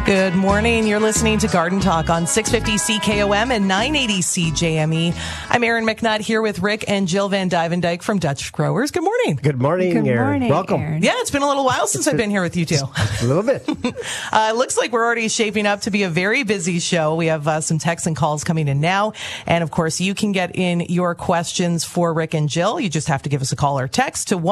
Good morning. You're listening to Garden Talk on 650 CKOM and 980 CJME. I'm Erin McNutt here with Rick and Jill Van Dyvendijk from Dutch Growers. Good morning. Good morning, Erin. Welcome. Erin. Yeah, it's been a little while since I've been here with you two. A little bit. It looks like we're already shaping up to be a very busy show. We have some texts and calls coming in now. And of course, you can get in your questions for Rick and Jill. You just have to give us a call or text to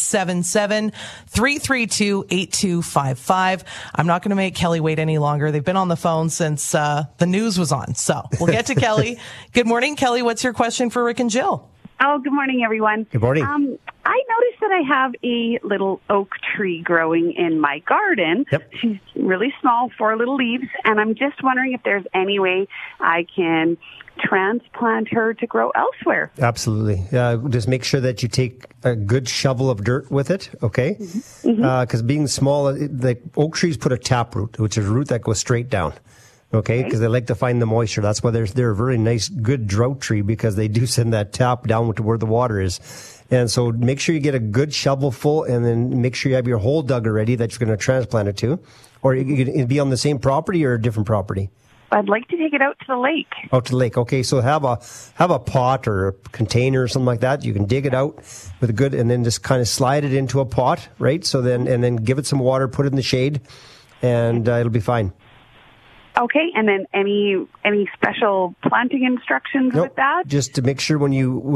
1-877-332-8255. I'm not going to make Kelly wait any longer. They've been on the phone since the news was on. So we'll get to Kelly. Good morning, Kelly. What's your question for Rick and Jill? Oh, good morning, everyone. Good morning. I noticed that I have a little oak tree growing in my garden. Yep. She's really small, 4 little leaves, and I'm just wondering if there's any way I can transplant her to grow elsewhere. Absolutely. Just make sure that you take a good shovel of dirt with it, okay? Because being small, the oak trees put a taproot, which is a root that goes straight down. Okay, because they like to find the moisture. That's why they're a very nice, good drought tree, because they do send that tap down to where the water is. And so make sure you get a good shovel full, and then make sure you have your hole dug already that you're going to transplant it to. Or it'd be on the same property or a different property? I'd like to take it out to the lake. Out to the lake. Okay, so have a pot or a container or something like that. You can dig it out with a good, and then just kind of slide it into a pot, right? So then give it some water, put it in the shade, and it'll be fine. Okay, and then any special planting instructions with that? Just to make sure when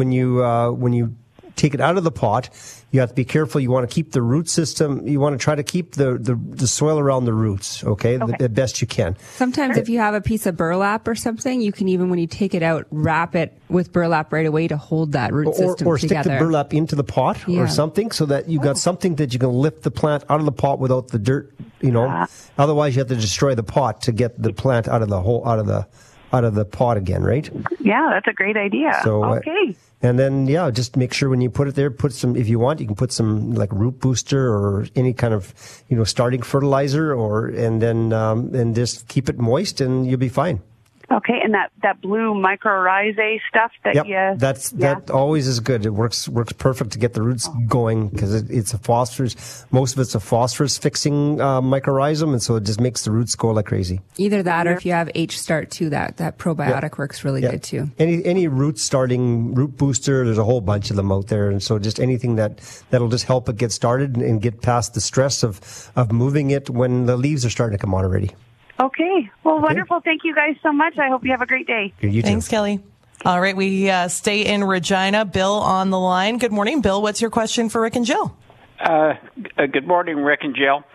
you take it out of the pot, you have to be careful. You want to keep the root system. You want to try to keep the soil around the roots. Okay, the best you can. Sometimes if you have a piece of burlap or something, you can even, when you take it out, wrap it with burlap right away to hold that root system or together. Stick the burlap into the pot or something, so that you got something that you can lift the plant out of the pot without the dirt. Otherwise you have to destroy the pot to get the plant out of the hole, out of the pot again, right? Yeah, that's a great idea. So, okay. And then, just make sure when you put it there, put some, if you want, you can put some like root booster or any kind of, starting fertilizer, and then just keep it moist and you'll be fine. Okay, and that blue mycorrhizae stuff that always is good. It works perfect to get the roots going, because it's a phosphorus. Most of it's a phosphorus fixing mycorrhizum, and so it just makes the roots go like crazy. Either that, or if you have H-Start too, that probiotic works really good too. Any root booster, there's a whole bunch of them out there, and so just anything that'll just help it get started and get past the stress of moving it when the leaves are starting to come on already. Okay. Well, wonderful. Thank you guys so much. I hope you have a great day. You too. Thanks, Kelly. All right, we stay in Regina. Bill on the line. Good morning, Bill. What's your question for Rick and Jill? Good morning, Rick and Jill.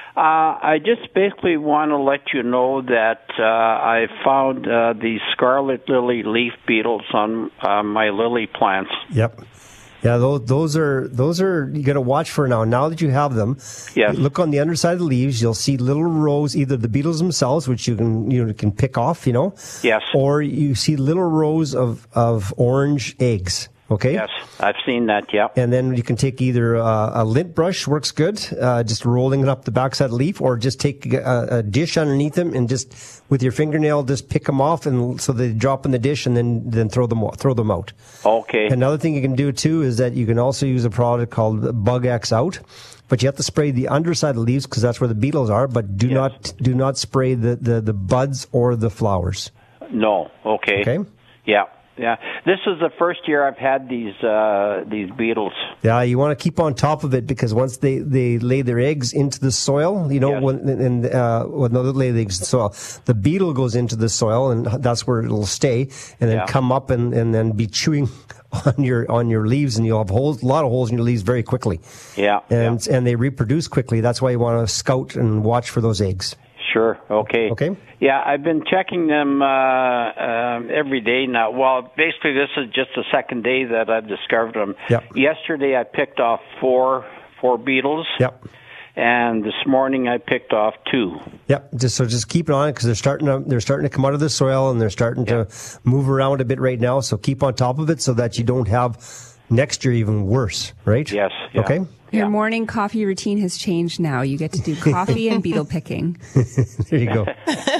I just basically want to let you know that I found the scarlet lily leaf beetles on my lily plants. Yep. Yeah, those are you got to watch for now. Now that you have them, look on the underside of the leaves. You'll see little rows, either the beetles themselves, which you can pick off, Yes. Or you see little rows of orange eggs. Okay. Yes, I've seen that. Yeah. And then you can take either a lint brush, works good, just rolling it up the backside of the leaf, or just take a dish underneath them and just with your fingernail just pick them off, and so they drop in the dish, and then throw them out. Okay. Another thing you can do too is that you can also use a product called Bug X Out, but you have to spray the underside of the leaves because that's where the beetles are. But do not spray the buds or the flowers. No. Okay. Okay. Yeah. Yeah, this is the first year I've had these beetles. Yeah, you want to keep on top of it, because once they lay their eggs into the soil, when they lay the eggs in the soil, the beetle goes into the soil, and that's where it'll stay, and then come up and then be chewing on your leaves, and you'll have a lot of holes in your leaves very quickly. Yeah, and they reproduce quickly. That's why you want to scout and watch for those eggs. Sure. Okay. Okay. Yeah, I've been checking them every day now. Well, basically, this is just the second day that I've discovered them. Yep. Yesterday, I picked off four beetles. Yep. And this morning, I picked off 2. Yep. Just keep it on it, because they're starting to come out of the soil, and they're starting to move around a bit right now. So keep on top of it, so that you don't have next year even worse. Right? Yes. Yeah. Okay. Your morning coffee routine has changed now. You get to do coffee and beetle picking. There you go.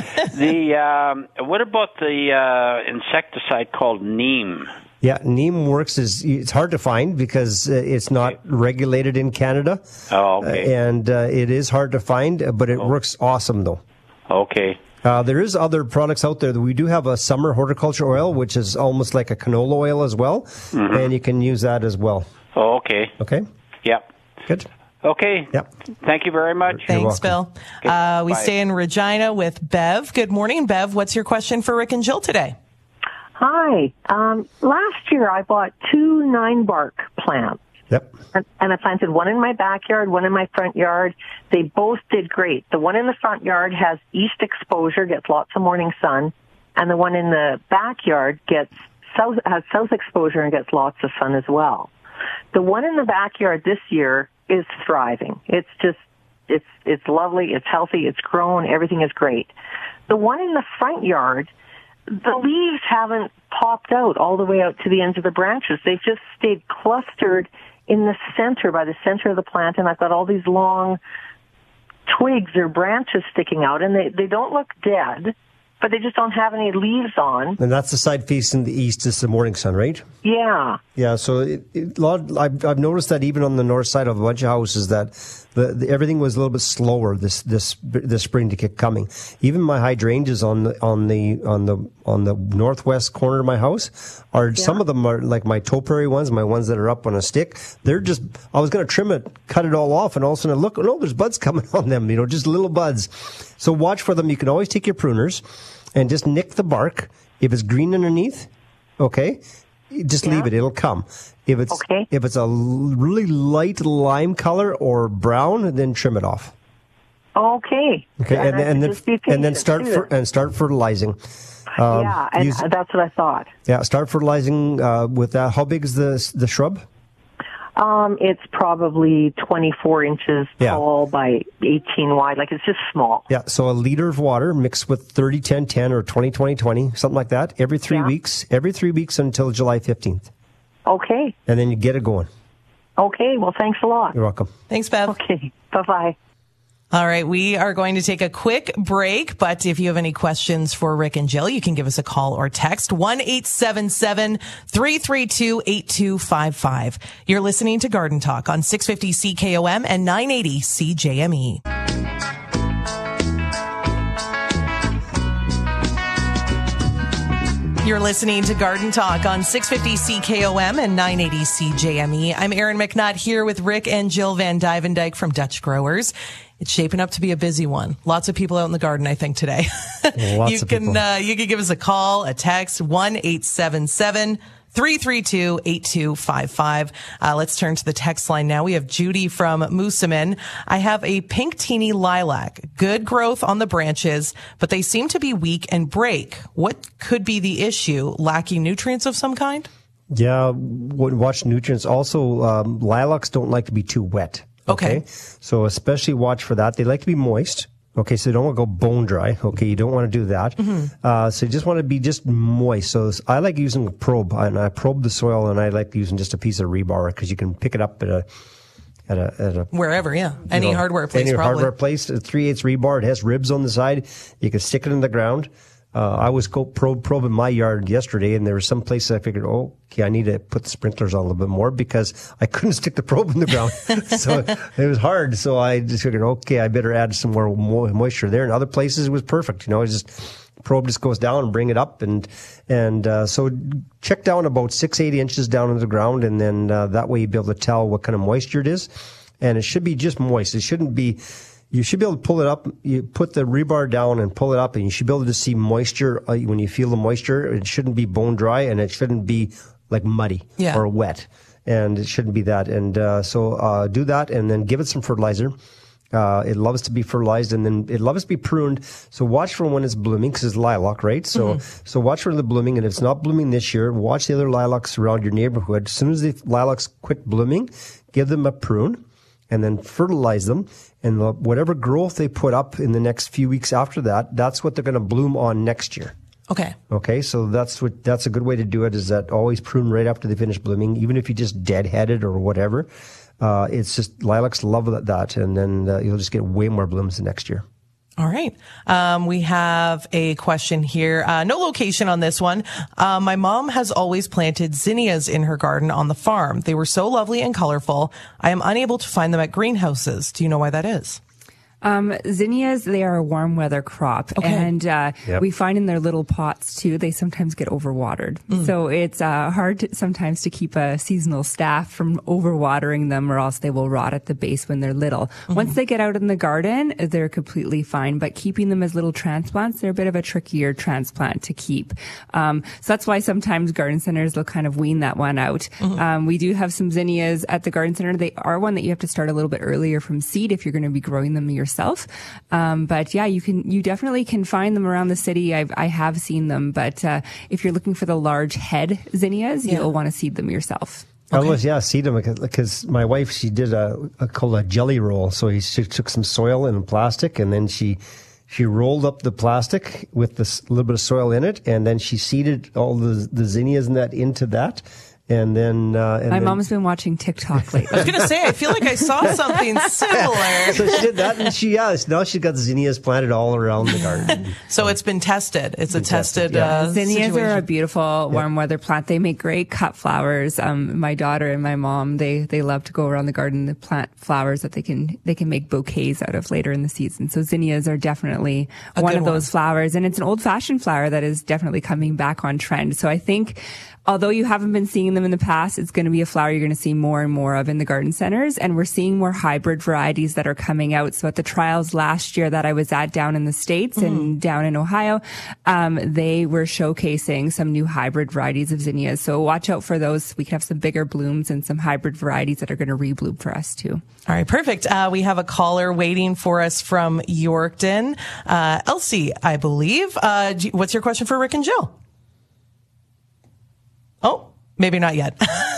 What about the insecticide called neem? Yeah, neem works. It's hard to find because it's not regulated in Canada. Oh, okay. And it is hard to find, but it works awesome, though. Okay. There is other products out there. We do have a summer horticulture oil, which is almost like a canola oil as well, and you can use that as well. Oh, okay. Okay? Yep. Good. Okay. Yep. Thank you very much. Thanks, Bill. Okay, we bye. stay in Regina with Bev. Good morning, Bev. What's your question for Rick and Jill today? Hi. Last year I bought 2 9-bark plants. Yep. And I planted one in my backyard, one in my front yard. They both did great. The one in the front yard has east exposure, gets lots of morning sun, and the one in the backyard has south exposure and gets lots of sun as well. The one in the backyard this year is thriving. It's lovely, it's healthy, it's grown, everything is great. The one in the front yard, the leaves haven't popped out all the way out to the ends of the branches. They've just stayed clustered in the center, by the center of the plant, and I've got all these long twigs or branches sticking out, and they don't look dead, but they just don't have any leaves on. And that's the side facing the east is the morning sun, right? Yeah. Yeah, so I've noticed that even on the north side of a bunch of houses that everything was a little bit slower this spring to get coming. Even my hydrangeas on the northwest corner of my house some of them are like my topiary ones, my ones that are up on a stick. They're just, I was going to trim it, cut it all off, and all of a sudden look, no, there's buds coming on them, just little buds. So watch for them. You can always take your pruners and just nick the bark. If it's green underneath, okay, just leave it. It'll come. If it's a really light lime color or brown, then trim it off. Okay. Okay, and then start fertilizing. That's what I thought. Yeah, start fertilizing with that. How big is the shrub? It's probably 24 inches tall by 18 wide. Like, it's just small. Yeah, so a liter of water mixed with 30-10-10 or 20-20-20, something like that, every 3 weeks. Every 3 weeks until July 15th. Okay. And then you get it going. Okay, well, thanks a lot. You're welcome. Thanks, Bev. Okay, bye-bye. All right, we are going to take a quick break, but if you have any questions for Rick and Jill, you can give us a call or text 1-877-332-8255. You're listening to Garden Talk on 650 CKOM and 980 CJME. You're listening to Garden Talk on 650 CKOM and 980 CJME. I'm Erin McNutt here with Rick and Jill Van Dyvendijk from Dutch Growers. It's shaping up to be a busy one. Lots of people out in the garden, I think, today. You can give us a call, a text, 1-877-332-8255. Let's turn to the text line now. We have Judy from Moosomin. I have a pink teeny lilac. Good growth on the branches, but they seem to be weak and break. What could be the issue? Lacking nutrients of some kind? Yeah, watch nutrients. Also, lilacs don't like to be too wet. Okay. So especially watch for that. They like to be moist. Okay. So you don't want to go bone dry. Okay. You don't want to do that. So you just want to be just moist. So I like using a probe, and I probe the soil, and I like using just a piece of rebar because you can pick it up at a wherever, any hardware place. Any probably. hardware place, 3/8 rebar. It has ribs on the side. You can stick it in the ground. I was probing my yard yesterday, and there were some places I figured, I need to put the sprinklers on a little bit more because I couldn't stick the probe in the ground. So it was hard. So I just figured, I better add some more moisture there. In other places, it was perfect. Probe just goes down and bring it up, and so check down about 6-8 inches down into the ground, and then that way you'll be able to tell what kind of moisture it is, and it should be just moist. It shouldn't be. You should be able to pull it up. You put the rebar down and pull it up, and you should be able to see moisture when you feel the moisture. It shouldn't be bone dry, and it shouldn't be like muddy or wet, and it shouldn't be that. And so do that, and then give it some fertilizer. It loves to be fertilized, and then it loves to be pruned. So watch for when it's blooming, because it's lilac, right? So watch for the blooming, and if it's not blooming this year, watch the other lilacs around your neighborhood. As soon as the lilacs quit blooming, give them a prune, and then fertilize them. And whatever growth they put up in the next few weeks after that, that's what they're going to bloom on next year. Okay. So that's a good way to do it, is that always prune right after they finish blooming, even if you just deadhead it or whatever. It's just lilacs love that, and then you'll just get way more blooms the next year. All right. We have a question here. No location on this one. My mom has always planted zinnias in her garden on the farm. They were so lovely and colorful. I am unable to find them at greenhouses. Do you know why that is? Zinnias, they are a warm weather crop. Okay. And we find in their little pots, too, they sometimes get overwatered. So it's hard sometimes to keep a seasonal staff from overwatering them, or else they will rot at the base when they're little. Once they get out in the garden, they're completely fine. But keeping them as little transplants, they're a bit of a trickier transplant to keep. So that's why sometimes garden centers will kind of wean that one out. We do have some zinnias at the garden center. They are one that you have to start a little bit earlier from seed if you're going to be growing them yourself. But yeah, you definitely can find them around the city. I have seen them, but if you're looking for the large head zinnias, you'll want to seed them yourself. Okay. Seed them because my wife, she did called a jelly roll. So she took some soil and plastic, and then she rolled up the plastic with this little bit of soil in it, and then she seeded all the zinnias and that into that. And then my mom's been watching TikTok lately. I was going to say, I feel like I saw something similar. So she did that, and now she's got zinnias planted all around the garden. So it's been tested. It's a tested zinnias situation. are a beautiful warm weather plant. They make great cut flowers. My daughter and my mom, they love to go around the garden and plant flowers that they can make bouquets out of later in the season. So zinnias are definitely one of those flowers, and it's an old-fashioned flower that is definitely coming back on trend. So I think, although you haven't been seeing them in the past, it's going to be a flower you're going to see more and more of in the garden centers. And we're seeing more hybrid varieties that are coming out. So at the trials last year that I was at down in the States and down in Ohio, they were showcasing some new hybrid varieties of zinnias. So watch out for those. We could have some bigger blooms and some hybrid varieties that are going to rebloom for us too. All right, perfect. We have a caller waiting for us from Yorkton. Elsie, I believe. What's your question for Rick and Jill? Oh, maybe not yet.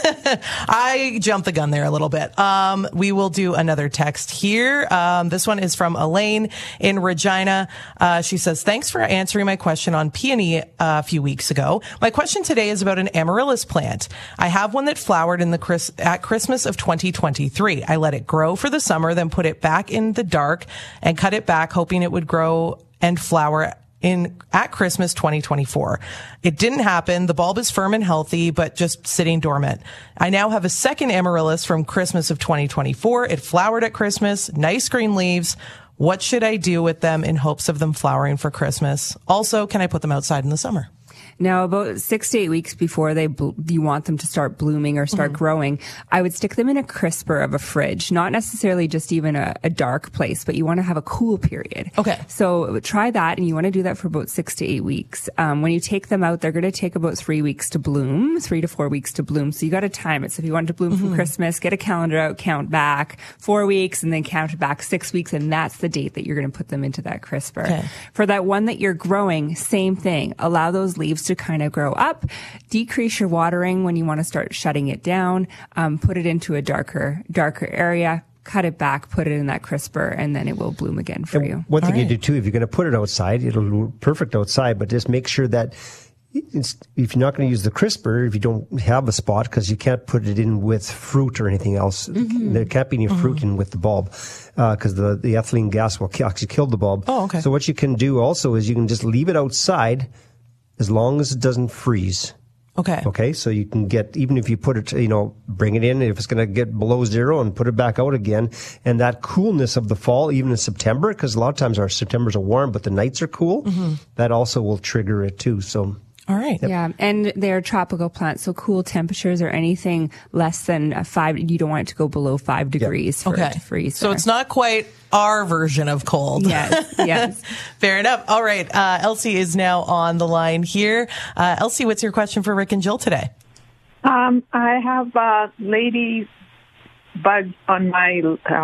I jumped the gun there a little bit. We will do another text here. This one is from Elaine in Regina. She says, thanks for answering my question on peony a few weeks ago. My question today is about an amaryllis plant. I have one that flowered at Christmas of 2023. I let it grow for the summer, then put it back in the dark and cut it back, hoping it would grow and flower at Christmas 2024. It didn't happen. The bulb is firm and healthy, but just sitting dormant. I now have a second amaryllis from Christmas of 2024. It flowered at Christmas, nice green leaves. What should I do with them in hopes of them flowering for Christmas? Also, can I put them outside in the summer? Now, about 6 to 8 weeks before you want them to start blooming or start growing, I would stick them in a crisper of a fridge, not necessarily just even a dark place, but you want to have a cool period. Okay. So try that, and you want to do that for about 6 to 8 weeks. When you take them out, they're going to take about 3 weeks to bloom, 3 to 4 weeks to bloom. So you got to time it. So if you want to bloom from Christmas, get a calendar out, count back 4 weeks, and then count back 6 weeks, and that's the date that you're going to put them into that crisper. Okay. For that one that you're growing, same thing. Allow those leaves to kind of grow up, decrease your watering when you want to start shutting it down, put it into a darker area, cut it back, put it in that crisper, and then it will bloom again for you. One thing you do too, if you're going to put it outside, it'll look perfect outside, but just make sure that if you're not going to use the crisper, if you don't have a spot, because you can't put it in with fruit or anything else. There can't be any fruit in with the bulb, because the ethylene gas will actually kill the bulb. Oh, okay. So what you can do also is you can just leave it outside as long as it doesn't freeze. Okay. Okay, so you can get, even if you put it, bring it in, if it's going to get below zero, and put it back out again. And that coolness of the fall, even in September, because a lot of times our Septembers are warm, but the nights are cool, that also will trigger it too. So. All right. Yep. Yeah, and they're tropical plants, so cool temperatures or anything less than 5, you don't want it to go below 5 degrees for it to freeze. So it's not quite our version of cold. Yes. Fair enough. All right. Elsie is now on the line here. Elsie, what's your question for Rick and Jill today? I have lady bugs on my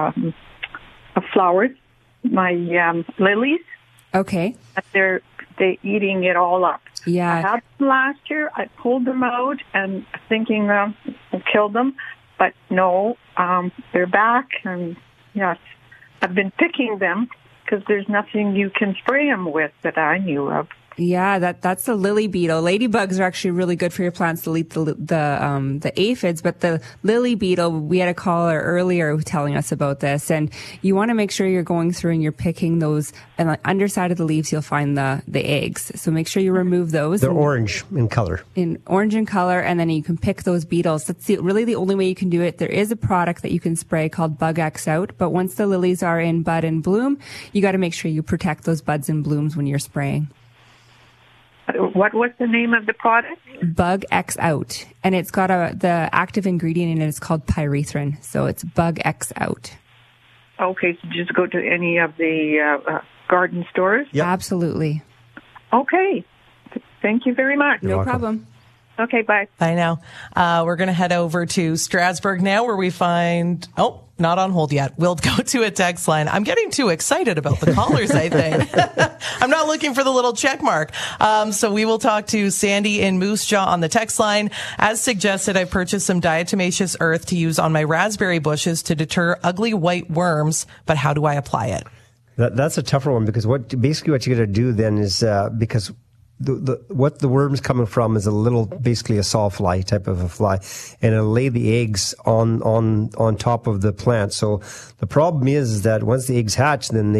flowers, my lilies. Okay. They're eating it all up. Yeah. I had them last year. I pulled them out and thinking I'll kill them, but no, they're back. And yes, I've been picking them because there's nothing you can spray them with that I knew of. Yeah, that's the lily beetle. Ladybugs are actually really good for your plants to eat the aphids, but the lily beetle, we had a caller earlier telling us about this, and you want to make sure you're going through and you're picking those, and on the underside of the leaves you'll find the eggs. So make sure you remove those. They're orange in color. And then you can pick those beetles. That's really the only way you can do it. There is a product that you can spray called Bug X Out, but once the lilies are in bud and bloom, you got to make sure you protect those buds and blooms when you're spraying. What was the name of the product? Bug X Out. And it's got the active ingredient in it is called pyrethrin. So it's Bug X Out. Okay, so just go to any of the garden stores? Yep. Absolutely. Okay. Thank you very much. No problem. Okay, bye. Bye now. We're going to head over to Strasbourg now where we find... Oh, not on hold yet. We'll go to a text line. I'm getting too excited about the callers, I think. I'm not looking for the little check mark. So we will talk to Sandy in Moose Jaw on the text line. As suggested, I purchased some diatomaceous earth to use on my raspberry bushes to deter ugly white worms, but how do I apply it? That's a tougher one because what you got to do then is because what the worm's coming from is basically a sawfly type of a fly, and it'll lay the eggs on top of the plant. So the problem is that once the eggs hatch, then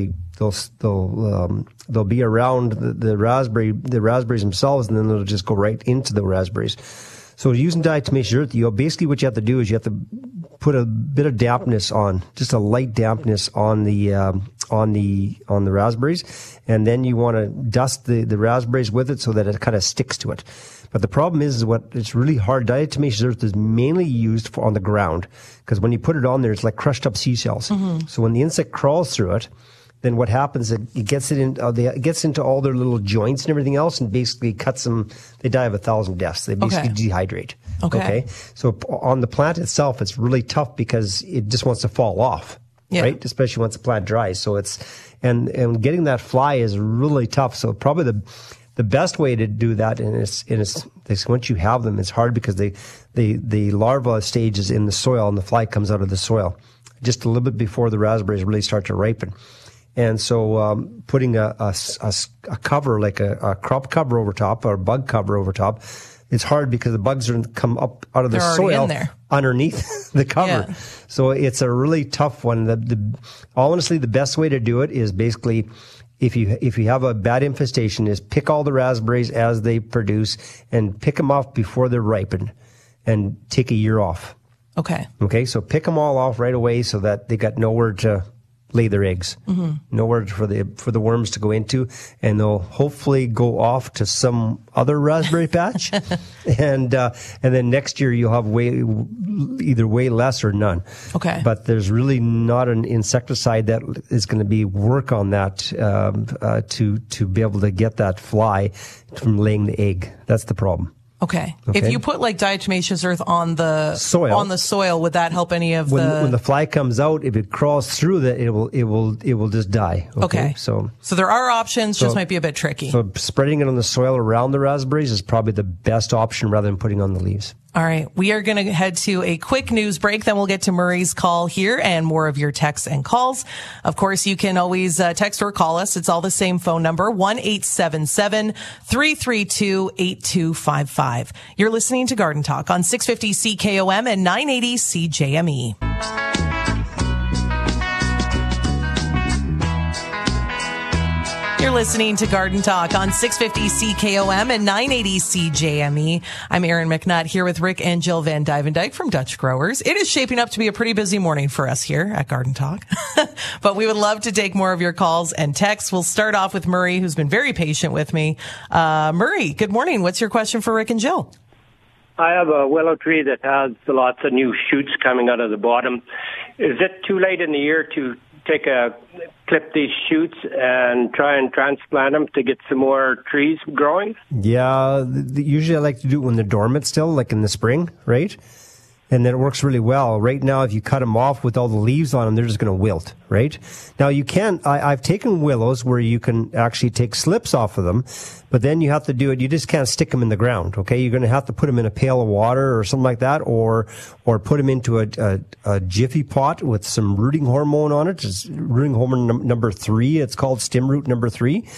they'll be around the raspberries themselves, and then they'll just go right into the raspberries. So using diatomaceous earth, basically what you have to do is you have to put a bit of dampness on, just a light dampness on the raspberries, and then you want to dust the raspberries with it so that it kind of sticks to it. But the problem is it's really hard. Diatomaceous earth is mainly used on the ground because when you put it on there, it's like crushed up seashells. Mm-hmm. So when the insect crawls through it, then what happens? It gets into all their little joints and everything else, and basically cuts them. They die of 1,000 deaths. They basically dehydrate. Okay. So on the plant itself, it's really tough because it just wants to fall off. Yeah. Right, especially once the plant dries. So it's and getting that fly is really tough. So probably the best way to do that, and it's once you have them, it's hard because the larva stage is in the soil and the fly comes out of the soil just a little bit before the raspberries really start to ripen. And so putting a cover, like a crop cover over top or a bug cover over top, it's hard because the bugs are come up out of the soil underneath the cover. Yeah. So it's a really tough one. Honestly, the best way to do it is basically if you have a bad infestation is pick all the raspberries as they produce and pick them off before they're ripened and take a year off. Okay. Okay, so pick them all off right away so that they got nowhere to lay their eggs, nowhere for the worms to go into, and they'll hopefully go off to some other raspberry patch, and then next year you'll have either way less or none. Okay. But there's really not an insecticide that is going to be work on that to be able to get that fly from laying the egg. That's the problem. Okay. If you put like diatomaceous earth on the soil, would that help any of when the fly comes out? If it crawls through that, it will just die. Okay. So there are options, just might be a bit tricky. So spreading it on the soil around the raspberries is probably the best option rather than putting on the leaves. All right. We are going to head to a quick news break. Then we'll get to Murray's call here and more of your texts and calls. Of course, you can always text or call us. It's all the same phone number, 1-877-332-8255. You're listening to Garden Talk on 650 CKOM and 980 CJME. You're listening to Garden Talk on 650 CKOM and 980 CJME. I'm Erin McNutt here with Rick and Jill Van Dyke from Dutch Growers. It is shaping up to be a pretty busy morning for us here at Garden Talk. But we would love to take more of your calls and texts. We'll start off with Murray, who's been very patient with me. Murray, good morning. What's your question for Rick and Jill? I have a willow tree that has lots of new shoots coming out of the bottom. Is it too late in the year to clip these shoots and try and transplant them to get some more trees growing? Yeah, usually I like to do it when they're dormant still, like in the spring, right? And then it works really well. Right now, if you cut them off with all the leaves on them, they're just going to wilt, right? Now, you can, I've taken willows where you can actually take slips off of them, but then you have to do it, you just can't stick them in the ground, okay? You're going to have to put them in a pail of water or something like that, or put them into a jiffy pot with some rooting hormone on it. It's rooting hormone number 3. It's called stem root number 3.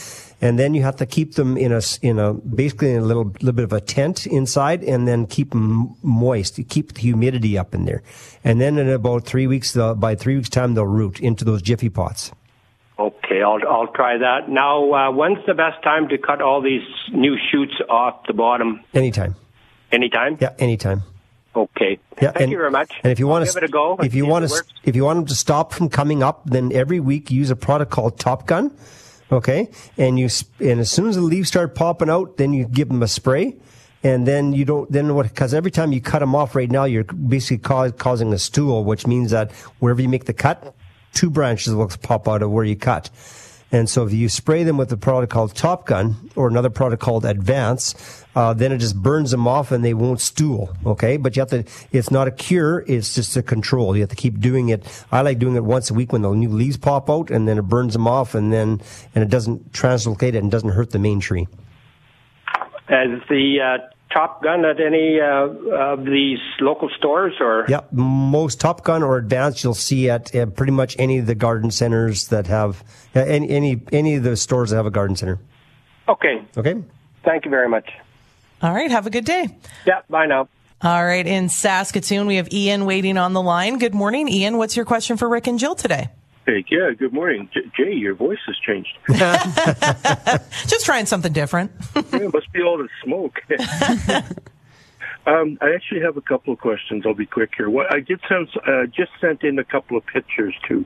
And then you have to keep them basically in a little bit of a tent inside, and then keep them moist, keep the humidity up in there. And then in about 3 weeks, by 3 weeks time, they'll root into those Jiffy pots. Okay, I'll try that. Now, when's the best time to cut all these new shoots off the bottom? Anytime. Anytime? Yeah, anytime. Okay. Yeah, Thank you very much. And if you want give it a go, if you want them to stop from coming up, then every week use a product called Top Gun. Okay, and as soon as the leaves start popping out, then you give them a spray. And then because every time you cut them off right now, you're basically causing a stool, which means that wherever you make the cut, 2 branches will pop out of where you cut. And so if you spray them with a product called Top Gun or another product called Advance, then it just burns them off and they won't stool. Okay. But it's not a cure. It's just a control. You have to keep doing it. I like doing it once a week when the new leaves pop out, and then it burns them off, and it doesn't translocate it and doesn't hurt the main tree. As the Top Gun at any of these local stores, or? Yeah, most Top Gun or Advanced you'll see at pretty much any of the garden centers that have any of the stores that have a garden center. Okay. Okay. Thank you very much. All right. Have a good day. Yeah. Bye now. All right. In Saskatoon, we have Ian waiting on the line. Good morning, Ian. What's your question for Rick and Jill today? Hey, yeah, good morning. Jay, your voice has changed. Just trying something different. Yeah, it must be all the smoke. I actually have a couple of questions. I'll be quick here. I just sent in a couple of pictures, too.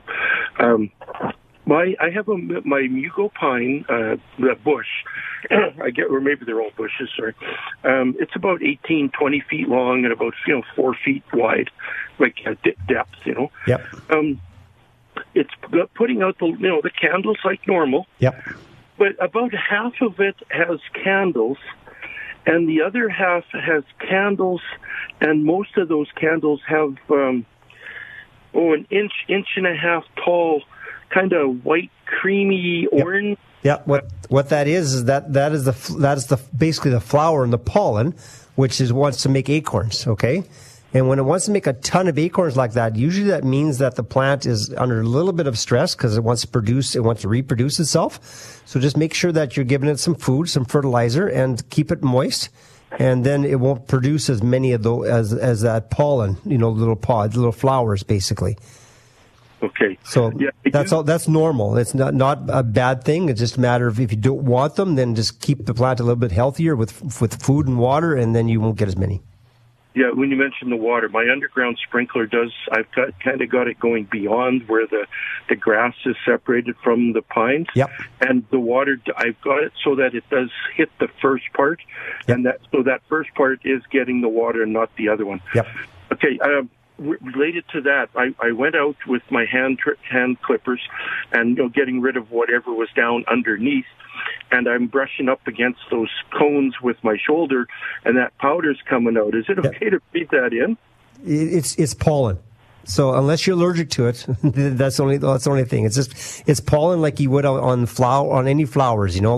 I have my Mugo pine, the bush. Or maybe they're all bushes, sorry. It's about 18, 20 feet long and about 4 feet wide, like depth, Yep. It's putting out the candles like normal. Yep. But about half of it has candles, and the other half has candles, and most of those candles have an inch and a half tall, kind of white, creamy orange. Yeah. What that is that is basically the flower and the pollen, which wants to make acorns. Okay. And when it wants to make a ton of acorns like that, usually that means that the plant is under a little bit of stress because it wants to reproduce itself. So just make sure that you're giving it some food, some fertilizer, and keep it moist. And then it won't produce as many of those as that pollen, little pods, little flowers, basically. Okay. So that's normal. It's not a bad thing. It's just a matter of if you don't want them, then just keep the plant a little bit healthier with food and water, and then you won't get as many. Yeah, when you mentioned the water, my underground sprinkler I've kind of got it going beyond where the grass is separated from the pines. Yep. And the water, I've got it so that it does hit the first part. Yep. And that first part is getting the water and not the other one. Yep. Okay, related to that, I went out with my hand clippers and getting rid of whatever was down underneath. And I'm brushing up against those cones with my shoulder, and that powder's coming out. Is it okay to feed that in? It's pollen. So unless you're allergic to it, that's the only thing. It's pollen like you would on any flowers, and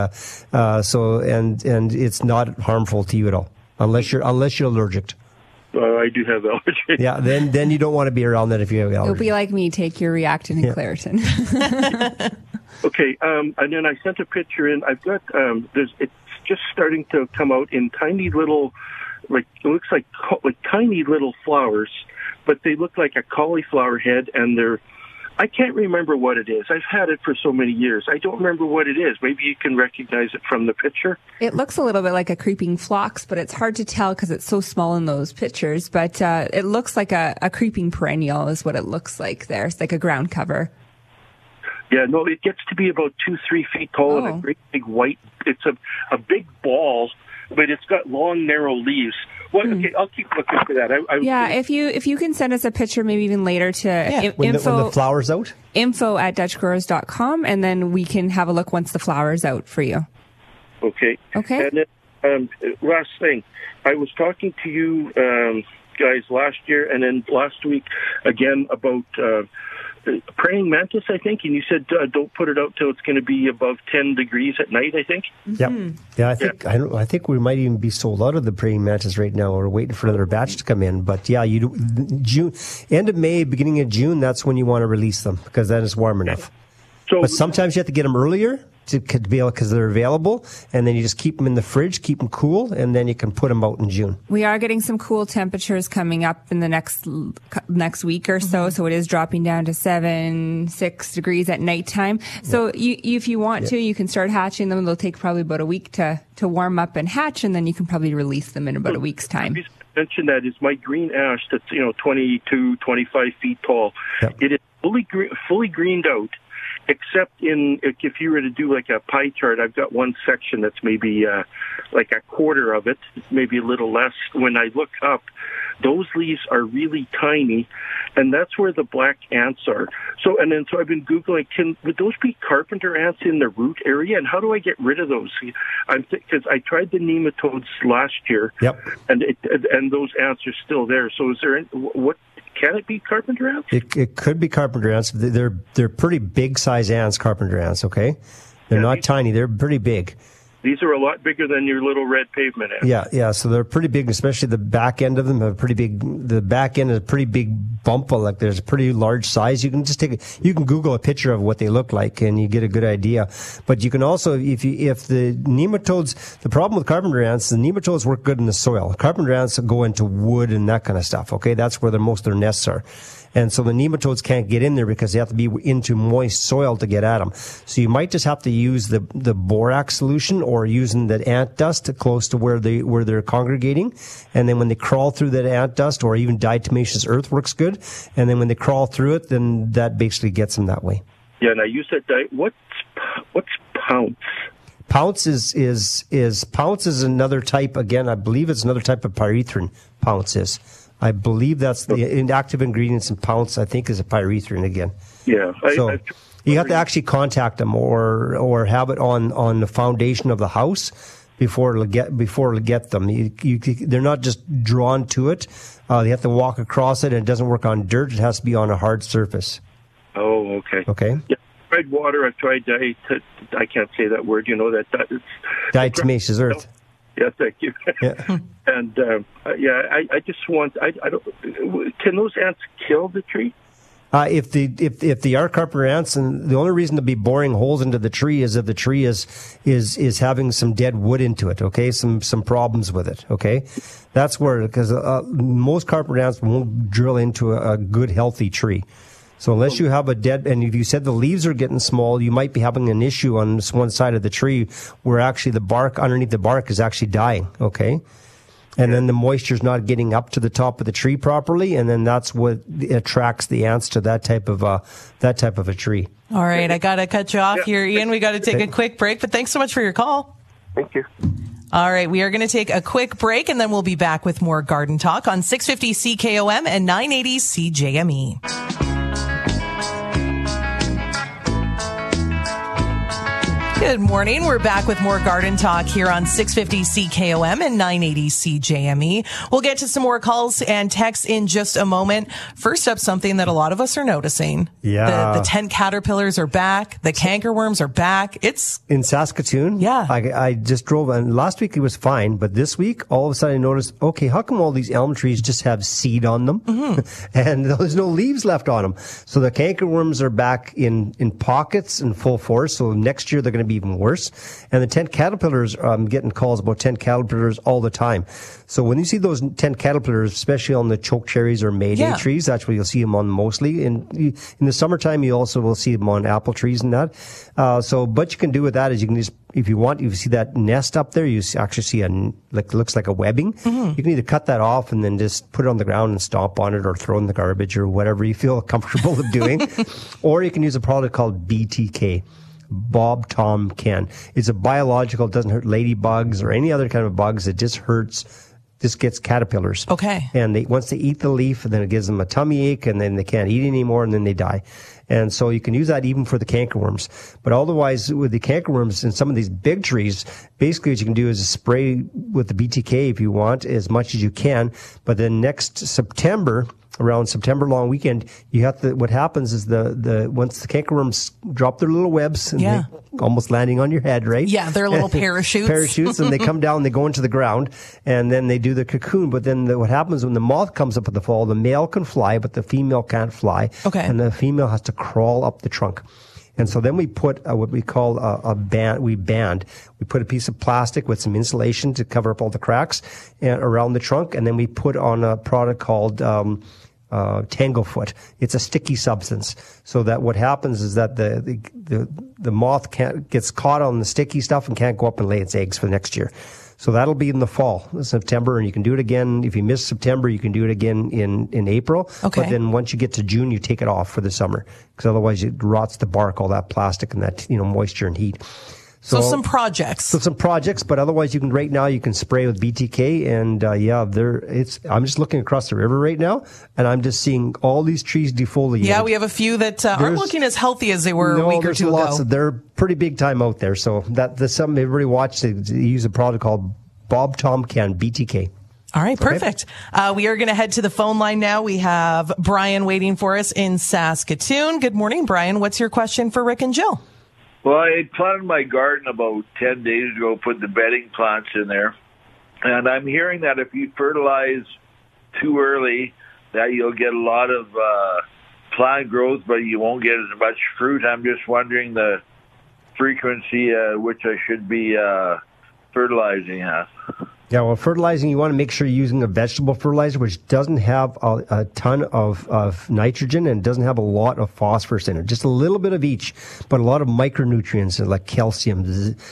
it's not harmful to you at all unless you're allergic. I do have allergies. Yeah, then you don't want to be around that if you have allergies. It'll be like me. Take your Reactin and Claritin. Okay, and then I sent a picture in. I've got it's just starting to come out in tiny little, it looks like tiny little flowers, but they look like a cauliflower head, and I can't remember what it is. I've had it for so many years. I don't remember what it is. Maybe you can recognize it from the picture. It looks a little bit like a creeping phlox, but it's hard to tell because it's so small in those pictures. But it looks like a creeping perennial is what it looks like there. It's like a ground cover. Yeah, no, it gets to be about 2-3 feet tall and a great big white. It's a big ball, but it's got long, narrow leaves. Well, okay, I'll keep looking for that. If you can send us a picture, maybe even later to when the flower's out, info@dutchgrowers.com, and then we can have a look once the flower's out for you. Okay. Okay. And then last thing, I was talking to you guys last year, and then last week again about. Praying mantis, I think, and you said don't put it out till it's going to be above 10 degrees at night, I think. Mm-hmm. Yeah. I think we might even be sold out of the praying mantis right now. We're waiting for another batch to come in. But yeah, end of May, beginning of June, that's when you want to release them because then it's warm enough. But sometimes you have to get them earlier, to be able, because they're available, and then you just keep them in the fridge, keep them cool, and then you can put them out in June. We are getting some cool temperatures coming up in the next week or so. So it is dropping down to 6 degrees at nighttime. So if you want to, you can start hatching them. They'll take probably about a week to warm up and hatch, and then you can probably release them in about a week's time. Mention that is my green ash that's 22, 25 feet tall. Yep. It is fully greened out, except if you were to do like a pie chart. I've got one section that's maybe like a quarter of it, maybe a little less. When I look up, those leaves are really tiny, and that's where the black ants are. So I've been Googling, would those be carpenter ants in the root area, and how do I get rid of those? Because I tried the nematodes last year, and those ants are still there. So is there what? Can it be carpenter ants? It could be carpenter ants. They're pretty big size ants, carpenter ants. Okay, they're not tiny. They're pretty big. These are a lot bigger than your little red pavement ants. Yeah. So they're pretty big, especially the back end of them have pretty big. The back end is a pretty big bump. Like there's a pretty large size. You can just you can Google a picture of what they look like, and you get a good idea. But you can also, if the nematodes, the problem with carpenter ants, the nematodes work good in the soil. Carpenter ants go into wood and that kind of stuff. Okay, that's where most of their nests are. And so the nematodes can't get in there because they have to be into moist soil to get at them. So you might just have to use the borax solution, or using that ant dust close to where they're congregating. And then when they crawl through that ant dust, or even diatomaceous earth works good. And then when they crawl through it, then that basically gets them that way. Yeah, and I use that. What's pounce? Pounce is another type. Again, I believe it's another type of pyrethrin. Pounce is. I believe that's the active ingredients in Pounce, I think, is a pyrethrin again. Yeah. So you have to actually contact them or have it on the foundation of the house before it'll get them. They're not just drawn to it. They have to walk across it, and it doesn't work on dirt. It has to be on a hard surface. Oh, okay. Okay. Yeah. I've tried water. I've tried I can't say that word. You know that it's diatomaceous earth. Yeah, thank you. Yeah. And I just want. I don't. Can those ants kill the tree? If the are carpenter ants, and the only reason to be boring holes into the tree is if the tree is having some dead wood into it. Okay, some problems with it. Okay, that's where, because most carpenter ants won't drill into a good healthy tree. So unless you have a dead, and if you said the leaves are getting small, you might be having an issue on this one side of the tree where actually the bark, underneath the bark, is actually dying, okay? And then the moisture's not getting up to the top of the tree properly, and then that's what attracts the ants to that type of a tree. All right, I got to cut you off here, Ian. We got to take a quick break, but thanks so much for your call. Thank you. All right, we are going to take a quick break, and then we'll be back with more Garden Talk on 650 CKOM and 980 CJME. Good morning. We're back with more Garden Talk here on 650 CKOM and 980 CJME. We'll get to some more calls and texts in just a moment. First up, something that a lot of us are noticing. Yeah. The tent caterpillars are back. The cankerworms are back. It's in Saskatoon. Yeah. I just drove, and last week it was fine, but this week all of a sudden I noticed, okay, how come all these elm trees just have seed on them? Mm-hmm. And there's no leaves left on them. So the cankerworms are back in pockets in full force. So next year they're going to be even worse. And the tent caterpillars, I'm getting calls about tent caterpillars all the time. So when you see those tent caterpillars, especially on the choke cherries or mayday trees, that's where you'll see them on mostly. In the summertime, you also will see them on apple trees and that. So what you can do with that is you can just, if you want, you see that nest up there, you actually see looks like a webbing. Mm-hmm. You can either cut that off and then just put it on the ground and stomp on it, or throw in the garbage, or whatever you feel comfortable of doing. Or you can use a product called BTK. Bob, Tom, Ken. It's a biological, it doesn't hurt ladybugs or any other kind of bugs. It just gets caterpillars. Okay. And once they eat the leaf, then it gives them a tummy ache, and then they can't eat anymore, and then they die. And so you can use that even for the cankerworms. But otherwise, with the cankerworms in some of these big trees, basically what you can do is spray with the BTK if you want, as much as you can. But then next September, around September long weekend, you have to, what happens is once the cankerworms drop their little webs, and they almost landing on your head, right? Yeah, they're little parachutes. Parachutes, and they come down, they go into the ground, and then they do the cocoon. But then what happens when the moth comes up in the fall, the male can fly, but the female can't fly. Okay. And the female has to crawl up the trunk. And so then we put what we call a band. We put a piece of plastic with some insulation to cover up all the cracks around the trunk, and then we put on a product called Tanglefoot. It's a sticky substance, so that what happens is that the moth gets caught on the sticky stuff and can't go up and lay its eggs for the next year. So that'll be in the fall, September, and you can do it again. If you miss September, you can do it again in April. Okay. But then once you get to June, you take it off for the summer, because otherwise it rots the bark, all that plastic and that moisture and heat. So some projects. So some projects, but otherwise right now you can spray with BTK, and I'm just looking across the river right now, and I'm just seeing all these trees defoliate. Yeah, we have a few that aren't looking as healthy as they were a week or two ago. They're pretty big time out there, so that's something everybody watch. They use a product called Bob Tomcan BTK. All right, perfect. Okay. We are going to head to the phone line now. We have Brian waiting for us in Saskatoon. Good morning, Brian. What's your question for Rick and Jill? Well, I planted my garden about 10 days ago, put the bedding plants in there. And I'm hearing that if you fertilize too early, that you'll get a lot of plant growth, but you won't get as much fruit. I'm just wondering the frequency which I should be fertilizing at. Yeah, well, fertilizing, you want to make sure you're using a vegetable fertilizer, which doesn't have a ton of nitrogen and doesn't have a lot of phosphorus in it. Just a little bit of each, but a lot of micronutrients like calcium,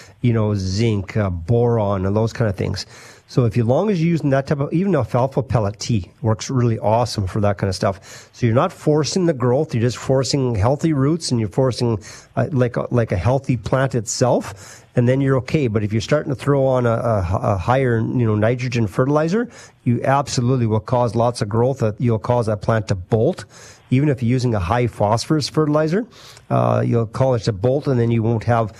zinc, boron, and those kind of things. So as long as you're using that type of, even alfalfa pellet tea works really awesome for that kind of stuff. So you're not forcing the growth, you're just forcing healthy roots, and you're forcing like a healthy plant itself, and then you're okay. But if you're starting to throw on a higher nitrogen fertilizer, you absolutely will cause lots of growth. You'll cause that plant to bolt. Even if you're using a high phosphorus fertilizer, you'll cause it to bolt, and then you won't have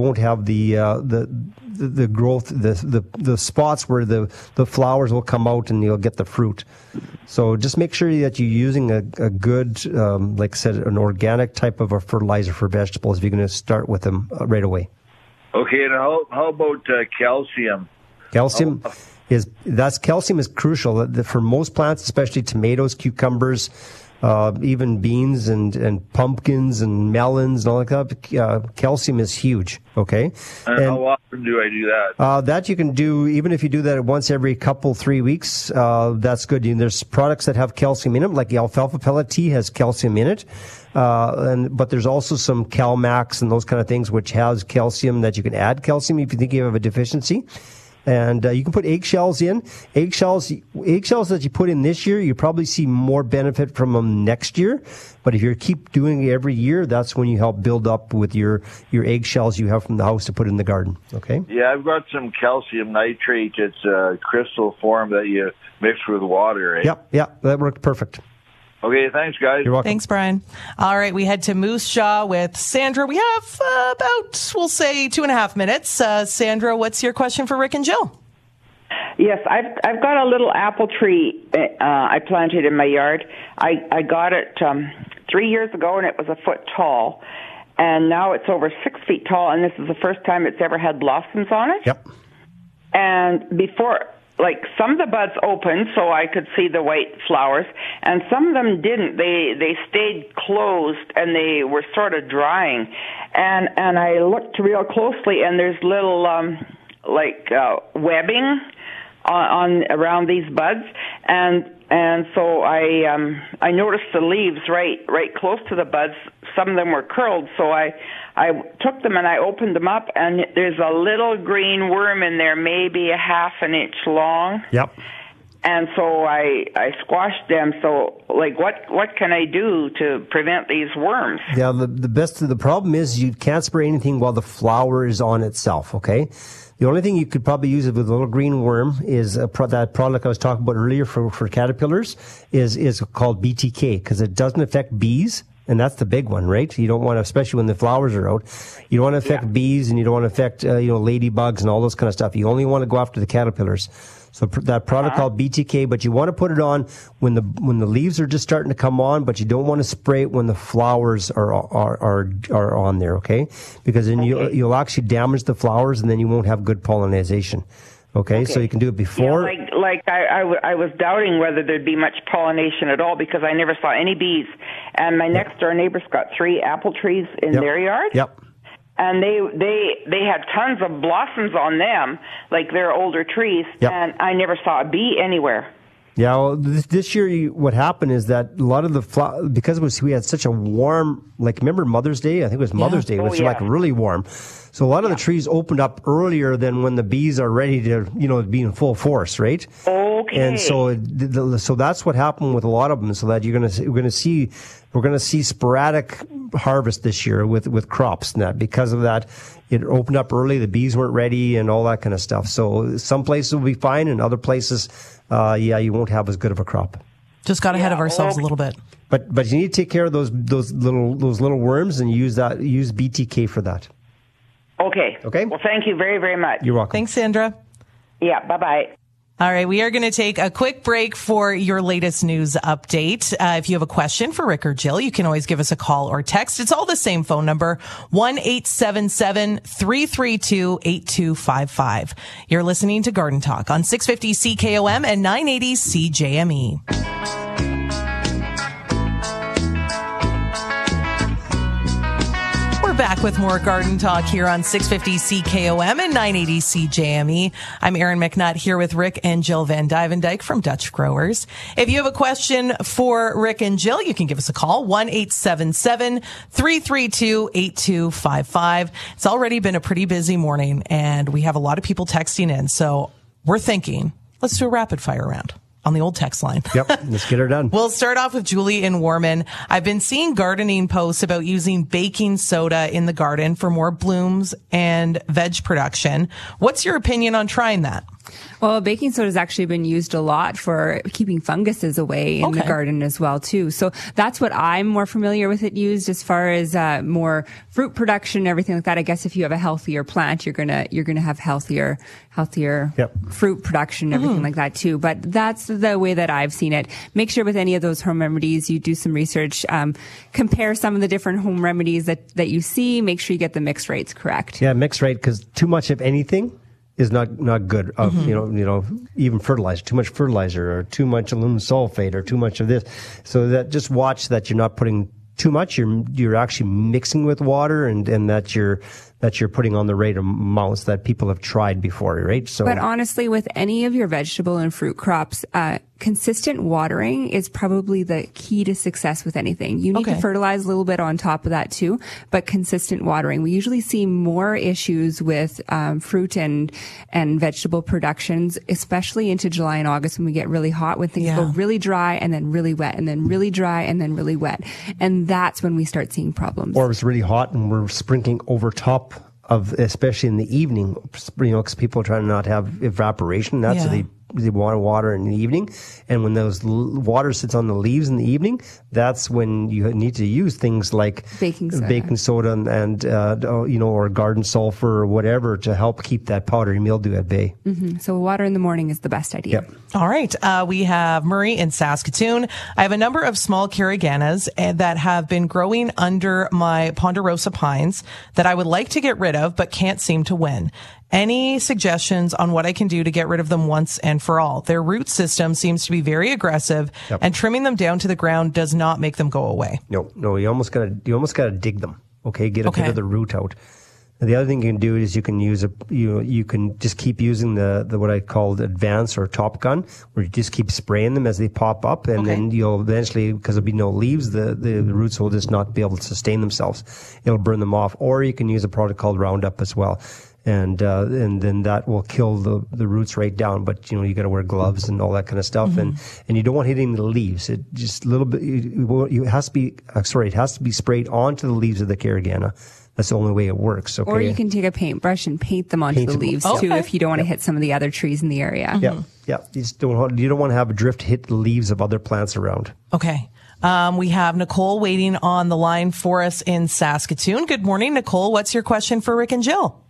the growth, the spots where the flowers will come out, and you'll get the fruit. So just make sure that you're using a good, like I said, an organic type of a fertilizer for vegetables if you're going to start with them right away. Okay, and how about calcium? Calcium calcium is crucial for most plants, especially tomatoes, cucumbers, even beans and pumpkins and melons and all like that. Calcium is huge. Okay. And how often do I do that? That you can do, even if you do that once every 3 weeks, that's good. There's products that have calcium in them, like the alfalfa pellet tea has calcium in it. But there's also some CalMax and those kind of things, which has calcium that you can add calcium if you think you have a deficiency. And you can put eggshells in. Eggshells that you put in this year, you probably see more benefit from them next year. But if you keep doing it every year, that's when you help build up with your eggshells you have from the house to put in the garden. Okay? Yeah, I've got some calcium nitrate. It's a crystal form that you mix with water, right? Yep, that worked perfect. Okay, thanks, guys. You're welcome. Thanks, Brian. All right, we head to Moose Jaw with Sandra. We have about, we'll say, 2.5 minutes. Sandra, what's your question for Rick and Jill? Yes, I've got a little apple tree I planted in my yard. I got it 3 years ago, and it was a foot tall. And now it's over 6 feet tall, and this is the first time it's ever had blossoms on it. Yep. And before... some of the buds opened so I could see the white flowers, and some of them didn't. They stayed closed, and they were sort of drying. And I looked real closely, and there's little webbing on around these buds, and so I noticed the leaves right close to the buds. Some of them were curled, so I took them and I opened them up, and there's a little green worm in there, maybe 1/2 inch long. Yep. And so I squashed them. So, what can I do to prevent these worms? Yeah, the problem is you can't spray anything while the flower is on itself, okay? The only thing you could probably use with a little green worm is that product I was talking about earlier for caterpillars is called BTK, because it doesn't affect bees. And that's the big one, right? You don't want to, especially when the flowers are out, you don't want to affect bees, and you don't want to affect, ladybugs and all those kind of stuff. You only want to go after the caterpillars. So that product called BTK, but you want to put it on when the leaves are just starting to come on, but you don't want to spray it when the flowers are on there, okay? Because then you'll actually damage the flowers, and then you won't have good pollination. Okay, so you can do it before. Yeah, I was doubting whether there'd be much pollination at all, because I never saw any bees, and my next door neighbor's got 3 apple trees in their yard. Yep. And they had tons of blossoms on them, like they're older trees, and I never saw a bee anywhere. Yeah, well, this year, what happened is that a lot of the because we had such a warm, like, remember Mother's Day? I think it was Mother's Day. It was like really warm. So a lot of the trees opened up earlier than when the bees are ready to, be in full force, right? Okay. And so that's what happened with a lot of them. So that we're going to see sporadic harvest this year with crops. And that because of that, it opened up early. The bees weren't ready and all that kind of stuff. So some places will be fine, and other places, you won't have as good of a crop. Just got ahead of ourselves a little bit. But you need to take care of those little worms, and use BTK for that. Okay. Well, thank you very, very much. You're welcome. Thanks, Sandra. Yeah, bye-bye. All right, we are going to take a quick break for your latest news update. If you have a question for Rick or Jill, you can always give us a call or text. It's all the same phone number, 1-877-332-8255. You're listening to Garden Talk on 650 CKOM and 980 CJME. Back with more Garden Talk here on 650 CKOM and 980 CJME. I'm Erin McNutt here with Rick and Jill Van Dyvendijk from Dutch Growers. If you have a question for Rick and Jill, you can give us a call, 1-877-332-8255. It's already been a pretty busy morning, and we have a lot of people texting in. So we're thinking, let's do a rapid fire round on the old text line. Yep, let's get her done. We'll start off with Julie in Warman. I've been seeing gardening posts about using baking soda in the garden for more blooms and veg production. What's your opinion on trying that? Well, baking soda has actually been used a lot for keeping funguses away in the garden as well, too. So that's what I'm more familiar with it used as far as more fruit production, everything like that. I guess if you have a healthier plant, you're gonna have healthier fruit production, everything like that, too. But that's the way that I've seen it. Make sure with any of those home remedies, you do some research, compare some of the different home remedies that you see. Make sure you get the mix rates correct. Yeah, mix rate, because too much of anything is not good. Even fertilizer, too much fertilizer, or too much aluminum sulfate, or too much of this. So that just watch that you're not putting too much. You're actually mixing with water, and that you're putting on the right amounts that people have tried before, right? So, but honestly, with any of your vegetable and fruit crops, consistent watering is probably the key to success with anything. You need to fertilize a little bit on top of that too, but consistent watering. We usually see more issues with fruit and vegetable productions, especially into July and August when we get really hot, when things go really dry and then really wet, and then really dry and then really wet. And that's when we start seeing problems. Or it's really hot and we're sprinkling over top of, especially in the evening, because people are trying to not have evaporation. That's what they want water in the evening. And when those water sits on the leaves in the evening, that's when you need to use things like baking soda and or garden sulfur or whatever to help keep that powdery mildew at bay. So water in the morning is the best idea. Yep. All right. We have Murray in Saskatoon. I have a number of small Carriganas that have been growing under my ponderosa pines that I would like to get rid of, but can't seem to win. Any suggestions on what I can do to get rid of them once and for all? Their root system seems to be very aggressive, and trimming them down to the ground does not make them go away. No, you almost gotta dig them. Okay, get a bit of the root out. And the other thing you can do is you can use you can just keep using the what I call the advance or top gun, where you just keep spraying them as they pop up, and then you'll eventually, because there'll be no leaves, the roots will just not be able to sustain themselves. It'll burn them off. Or you can use a product called Roundup as well. And then that will kill the roots right down. But you got to wear gloves and all that kind of stuff, and you don't want hitting the leaves. It just a little bit. It has to be sprayed onto the leaves of the Carrigana. That's the only way it works. Okay. Or you can take a paintbrush and paint them onto the leaves too, if you don't want to hit some of the other trees in the area. Yeah. You don't want to have a drift hit the leaves of other plants around. Okay. We have Nicole waiting on the line for us in Saskatoon. Good morning, Nicole. What's your question for Rick and Jill?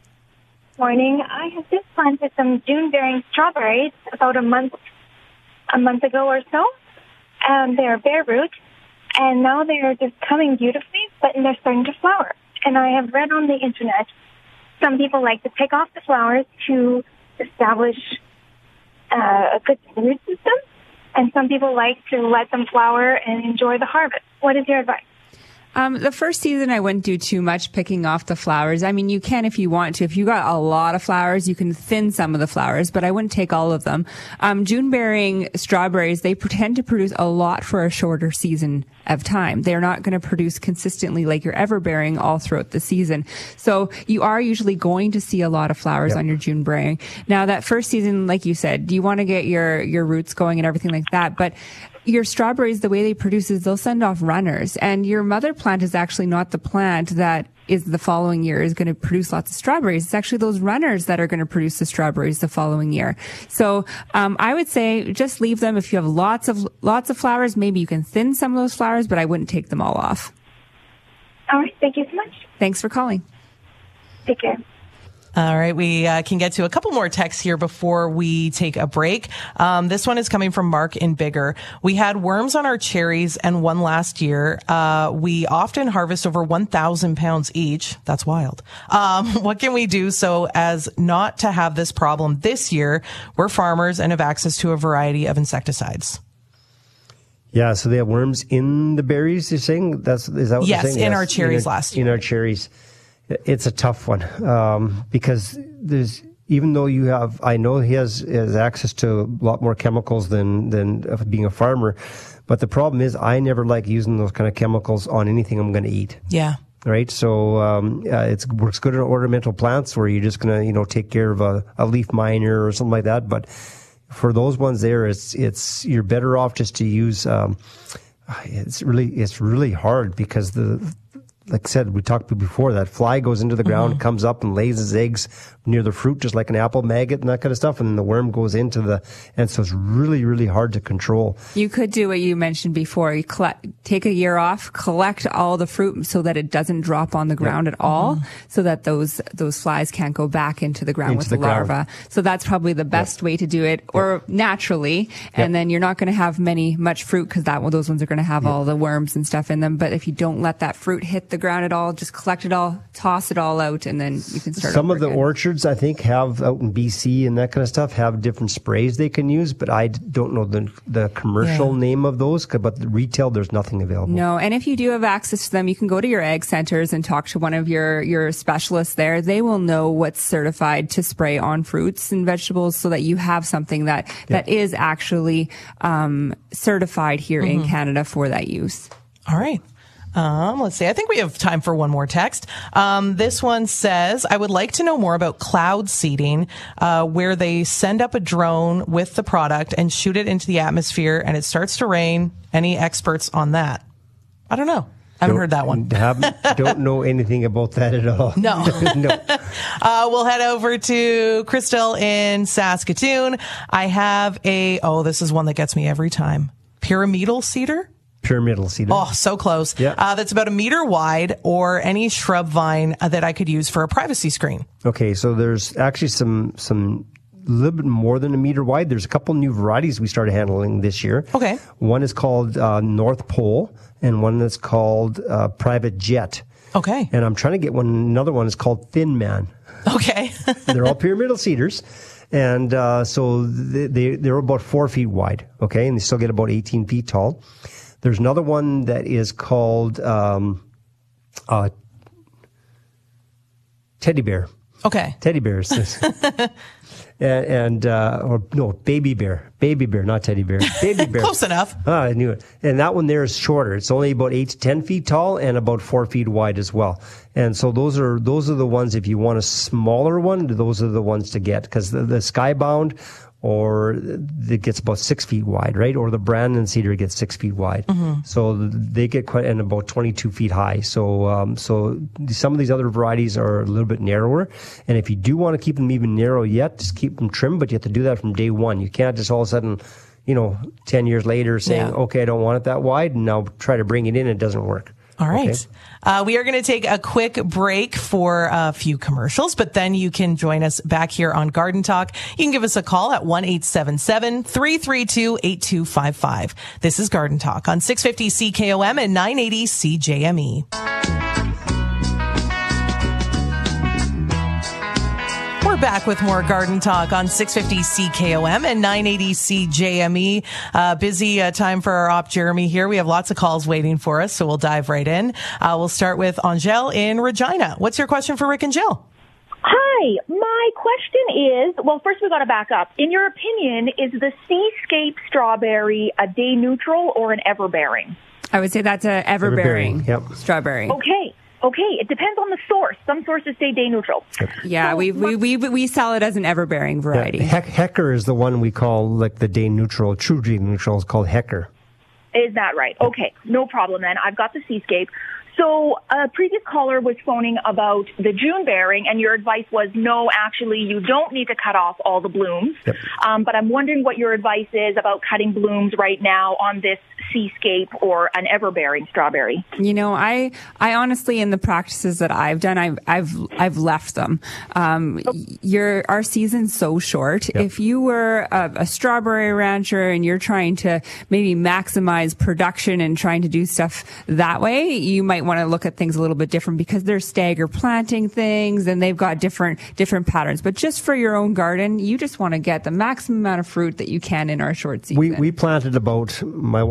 Morning. I have just planted some June-bearing strawberries about a month ago or so, and they're bare root, and now they're just coming beautifully, but they're starting to flower. And I have read on the internet, some people like to take off the flowers to establish a good root system. and some people like to let them flower and enjoy the harvest. What is your advice? The first season, I wouldn't do too much picking off the flowers. I mean, you can if you want to. If you got a lot of flowers, you can thin some of the flowers, but I wouldn't take all of them. June-bearing strawberries, they tend to produce a lot for a shorter season of time. They're not going to produce consistently like your ever-bearing all throughout the season. So you are usually going to see a lot of flowers on your June-bearing. Now, that first season, like you said, you want to get your roots going and everything like that, but your strawberries, the way they produce is they'll send off runners, and your mother plant is actually not the plant that is the following year is going to produce lots of strawberries. It's actually those runners that are going to produce the strawberries the following year. So I would say just leave them. If you have lots of flowers, maybe you can thin some of those flowers, but I wouldn't take them all off. All right. Thank you so much. Thanks for calling. Take care. All right, we can get to a couple more texts here before we take a break. This one is coming from Mark in Bigger. We had worms on our cherries and one last year. We often harvest over 1,000 pounds each. That's wild. What can we do so as not to have this problem this year? We're farmers and have access to a variety of insecticides. Yeah, so they have worms in the berries, you're saying? Is that what you're saying? Yes, in our cherries last year. In our cherries. It's a tough one because even though I know he has access to a lot more chemicals than being a farmer, but the problem is I never like using those kind of chemicals on anything I'm going to eat. Yeah. Right. So it works good on ornamental plants where you're just going to take care of a leaf miner or something like that. But for those ones there, you're better off just to use. It's really hard because like I said, we talked before, that fly goes into the ground, comes up and lays its eggs near the fruit, just like an apple maggot and that kind of stuff. And then the worm goes and so it's really, really hard to control. You could do what you mentioned before. You take a year off, collect all the fruit so that it doesn't drop on the ground at all, so that those flies can't go back into the ground with the larva. So that's probably the best way to do it, or naturally. And then you're not going to have much fruit because those ones are going to have all the worms and stuff in them. But if you don't let that fruit hit the ground at all, just collect it all, toss it all out, and then you can start. Some of the orchards, I think, have out in BC and that kind of stuff, have different sprays they can use, but I don't know the commercial name of those. But the retail, there's nothing available. No, and if you do have access to them, you can go to your ag centers and talk to one of your specialists there. They will know what's certified to spray on fruits and vegetables, so that you have something that is actually certified here in Canada for that use. All right. Let's see. I think we have time for one more text. This one says, I would like to know more about cloud seeding, where they send up a drone with the product and shoot it into the atmosphere and it starts to rain. Any experts on that? I don't know. I haven't heard that one. Don't know anything about that at all. No. No. We'll head over to Crystal in Saskatoon. I have this is one that gets me every time. Pyramidal cedar? Pyramidal cedar. Oh, so close. Yeah. That's about 1 meter wide, or any shrub vine that I could use for a privacy screen. Okay, so there's actually some a little bit more than 1 meter wide. There's a couple new varieties we started handling this year. Okay. One is called North Pole, and one that's called Private Jet. Okay. And I'm trying to get another one is called Thin Man. Okay. They're all pyramidal cedars. And so they're about 4 feet wide, okay, and they still get about 18 feet tall. There's another one that is called Teddy Bear. Okay. Teddy Bears. Baby Bear. Baby Bear, not Teddy Bear. Baby Bear. Close enough. I knew it. And that one there is shorter. It's only about 8 to 10 feet tall and about 4 feet wide as well. And so those are the ones, if you want a smaller one, those are the ones to get, because the Skybound, or it gets about 6 feet wide, right? Or the Brandon cedar gets 6 feet wide. Mm-hmm. So they get and about 22 feet high. So some of these other varieties are a little bit narrower. And if you do want to keep them even narrow yet, just keep them trimmed, but you have to do that from day one. You can't just all of a sudden, 10 years later saying, okay, I don't want it that wide, and now try to bring it in. It doesn't work. All right. Okay. We are going to take a quick break for a few commercials, but then you can join us back here on Garden Talk. You can give us a call at 1-877-332-8255. This is Garden Talk on 650 CKOM and 980 CJME. We're back with more Garden Talk on 650 CKOM and 980 CJME. Busy time for our op Jeremy here. We have lots of calls waiting for us, so we'll dive right in. We'll start with Angel in Regina. What's your question for Rick and Jill? Hi, my question is, well, first we got to back up. In your opinion, is the Seascape strawberry a day neutral or an everbearing? I would say that's a everbearing Yep. strawberry. Okay, it depends on the source. Some sources say day neutral. Yeah, we sell it as an everbearing variety. Yeah, Hecker is the one we call like the day neutral. True day neutral is called Hecker. Is that right? Okay, no problem then. I've got the Seascape. So a previous caller was phoning about the June bearing, and your advice was, no, actually, you don't need to cut off all the blooms. Yep. But I'm wondering what your advice is about cutting blooms right now on this Seascape or an everbearing strawberry. You know, I honestly, in the practices that I've done, I've left them. Our season's so short. Yep. If you were a strawberry rancher and you're trying to maybe maximize production and trying to do stuff that way, you might want to look at things a little bit different because they're stagger planting things and they've got different patterns. But just for your own garden, you just want to get the maximum amount of fruit that you can in our short season. We planted my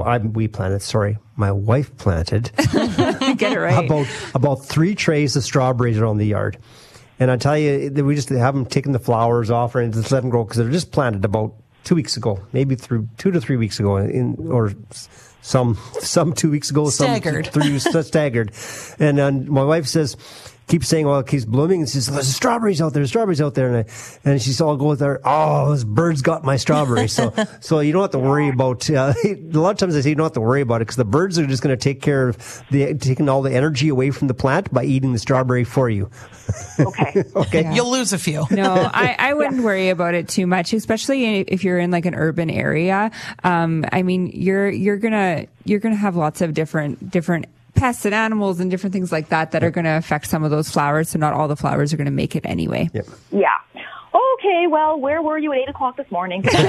wife planted get it right. about 3 trays of strawberries around the yard. And I tell you, we just haven't taken the flowers off and just let them grow because they're just planted about 2 weeks ago, maybe 2 to 3 weeks ago, or some 2 weeks ago, Staggered. some 3 staggered. And my wife keeps saying, well, it keeps blooming. And she says, there's strawberries out there. And she's all going there. Oh, those birds got my strawberry. So you don't have to worry about, a lot of times I say you don't have to worry about it because the birds are just going to take care of taking all the energy away from the plant by eating the strawberry for you. Okay. Okay. Yeah. You'll lose a few. No, I wouldn't worry about it too much, especially if you're in like an urban area. I mean, you're gonna have lots of different pests and animals and different things like that are going to affect some of those flowers. So not all the flowers are going to make it anyway. Yep. Yeah. Okay, well, where were you at 8 o'clock this morning? You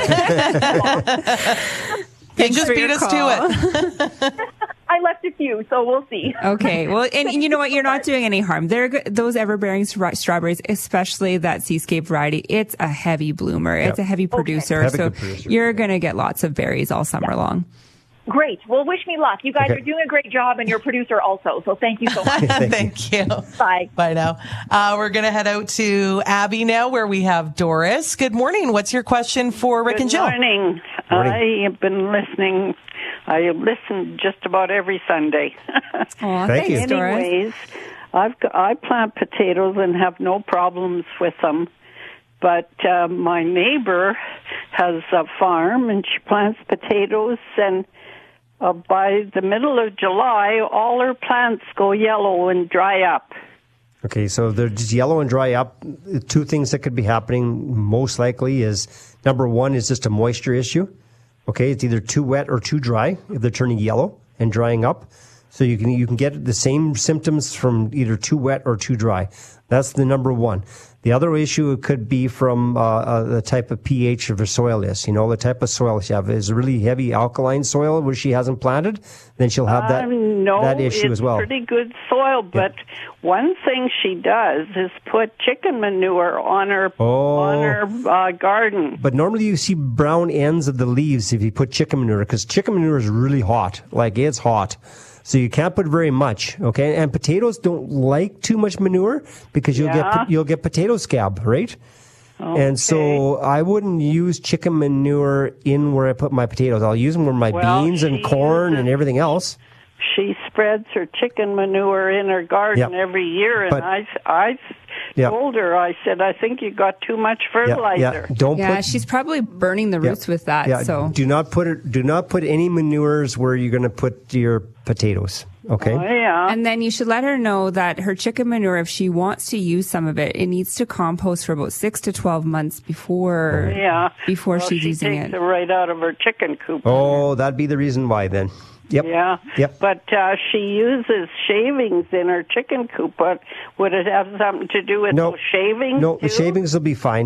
just beat us to it. I left a few, so we'll see. Okay. Well, and you know what? You're not doing any harm. Those everbearing strawberries, especially that Seascape variety, it's a heavy bloomer. It's a heavy producer. Heavy so producer. You're going to get lots of berries all summer long. Great. Well, wish me luck. You guys are doing a great job, and your producer also. So thank you so much. Thank you. Bye. Bye now. We're going to head out to Abby now, where we have Doris. Good morning. What's your question for Rick and Jill? Good morning. I have been listening. I listen just about every Sunday. Thank you. Doris. Anyways, I plant potatoes and have no problems with them. But my neighbor has a farm, and she plants potatoes, and by the middle of July, all her plants go yellow and dry up. Okay, so they're just yellow and dry up. 2 things that could be happening most likely is, number one is just a moisture issue. Okay, it's either too wet or too dry if they're turning yellow and drying up. So you can get the same symptoms from either too wet or too dry. That's the number one. The other issue could be from the type of pH of her soil is. You know, the type of soil she have is really heavy alkaline soil where she hasn't planted, then she'll have that issue as well. No, it's pretty good soil, but one thing she does is put chicken manure on her garden. But normally you see brown ends of the leaves if you put chicken manure, because chicken manure is really hot. Like, it's hot. So you can't put very much, okay? And potatoes don't like too much manure because you'll get potato scab, right? Okay. And so I wouldn't use chicken manure in where I put my potatoes. I'll use them where my beans and corn and everything else. She spreads her chicken manure in her garden every year, and I told her, I said, I think you got too much fertilizer. She's probably burning the roots with that. Yeah. So do not put any manures where you're going to put your potatoes. Okay. Oh, yeah. And then you should let her know that her chicken manure, if she wants to use some of it, it needs to compost for about 6 to 12 months before she's using it. She takes it right out of her chicken coop. Oh, that'd be the reason why then. Yep. Yeah. Yep. But she uses shavings in her chicken coop. But would it have something to do with those shavings? No, too? the shavings will be fine.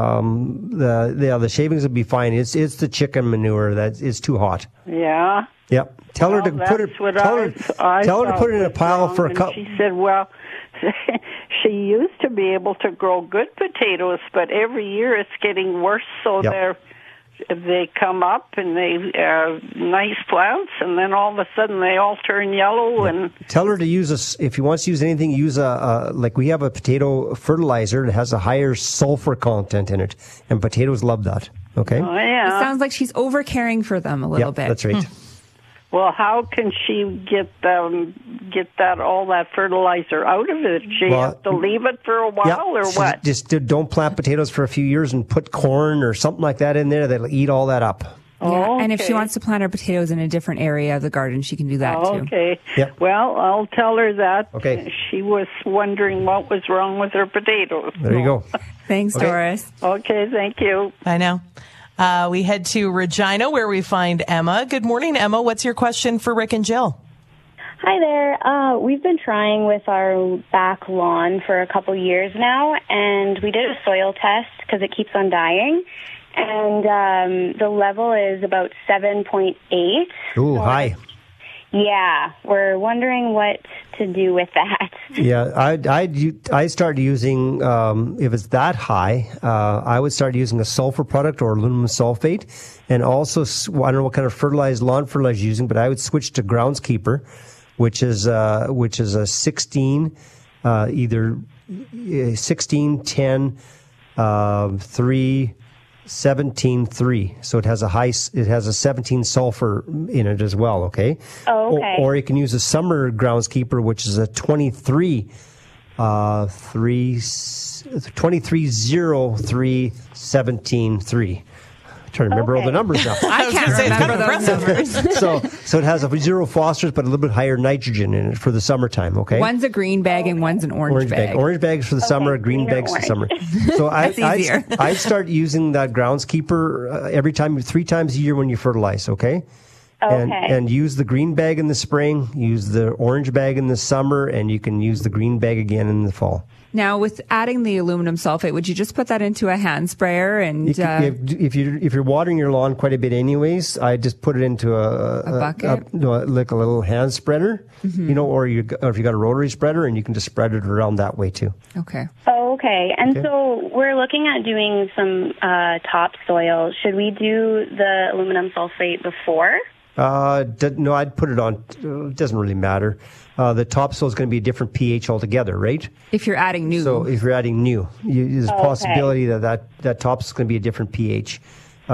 The shavings will be fine. It's the chicken manure that is too hot. Yeah. Yep. Tell her to put it. Tell her to put it in a pile for a cup. She said, "Well, she used to be able to grow good potatoes, but every year it's getting worse. So they come up and they are nice plants, and then all of a sudden they all turn yellow. And tell her to use if you wants to use anything, use like we have a potato fertilizer that has a higher sulfur content in it, and potatoes love that. Okay. Oh, yeah. It sounds like she's over caring for them a little bit. That's right. Well, how can she get that all that fertilizer out of it? She have to leave it for a while, or what? Just don't plant potatoes for a few years and put corn or something like that in there. That'll eat all that up. Yeah, and if she wants to plant her potatoes in a different area of the garden, she can do that too. Okay. Yep. Well, I'll tell her that. Okay. She was wondering what was wrong with her potatoes. There you go. Thanks, Doris. Okay, thank you. I know. We head to Regina, where we find Emma. Good morning, Emma. What's your question for Rick and Jill? Hi there. We've been trying with our back lawn for a couple years now, and we did a soil test because it keeps on dying, and the level is about 7.8. Ooh, high. Yeah, we're wondering what to do with that. Yeah, I started using, if it's that high, I would start using a sulfur product or aluminum sulfate. And also, I don't know what kind of lawn fertilizer you're using, but I would switch to Groundskeeper, which is a 16, either 16, 10, 3, 17.3. So it has a 17 sulfur in it as well, okay? Oh, okay. Or you can use a summer Groundskeeper, which is a 23, 2303, 17.3. Trying to remember all the numbers now. I can't remember those numbers. So it has a zero phosphorus, but a little bit higher nitrogen in it for the summertime. Okay. One's a green bag and one's an orange bag. Orange bags for the summer, green bags for the summer. So I start using that Groundskeeper every time, 3 times a year when you fertilize. Okay. And use the green bag in the spring, use the orange bag in the summer, and you can use the green bag again in the fall. Now, with adding the aluminum sulfate, would you just put that into a hand sprayer? And if you're watering your lawn quite a bit, anyways, I just put it into a bucket, like a little hand spreader, or if you got a rotary spreader, and you can just spread it around that way too. Okay. Oh, okay. And so we're looking at doing some topsoil. Should we do the aluminum sulfate before? No, I'd put it on. It doesn't really matter. The topsoil is going to be a different pH altogether, right? If you're adding new. So if you're adding new, there's a possibility that topsoil is going to be a different pH.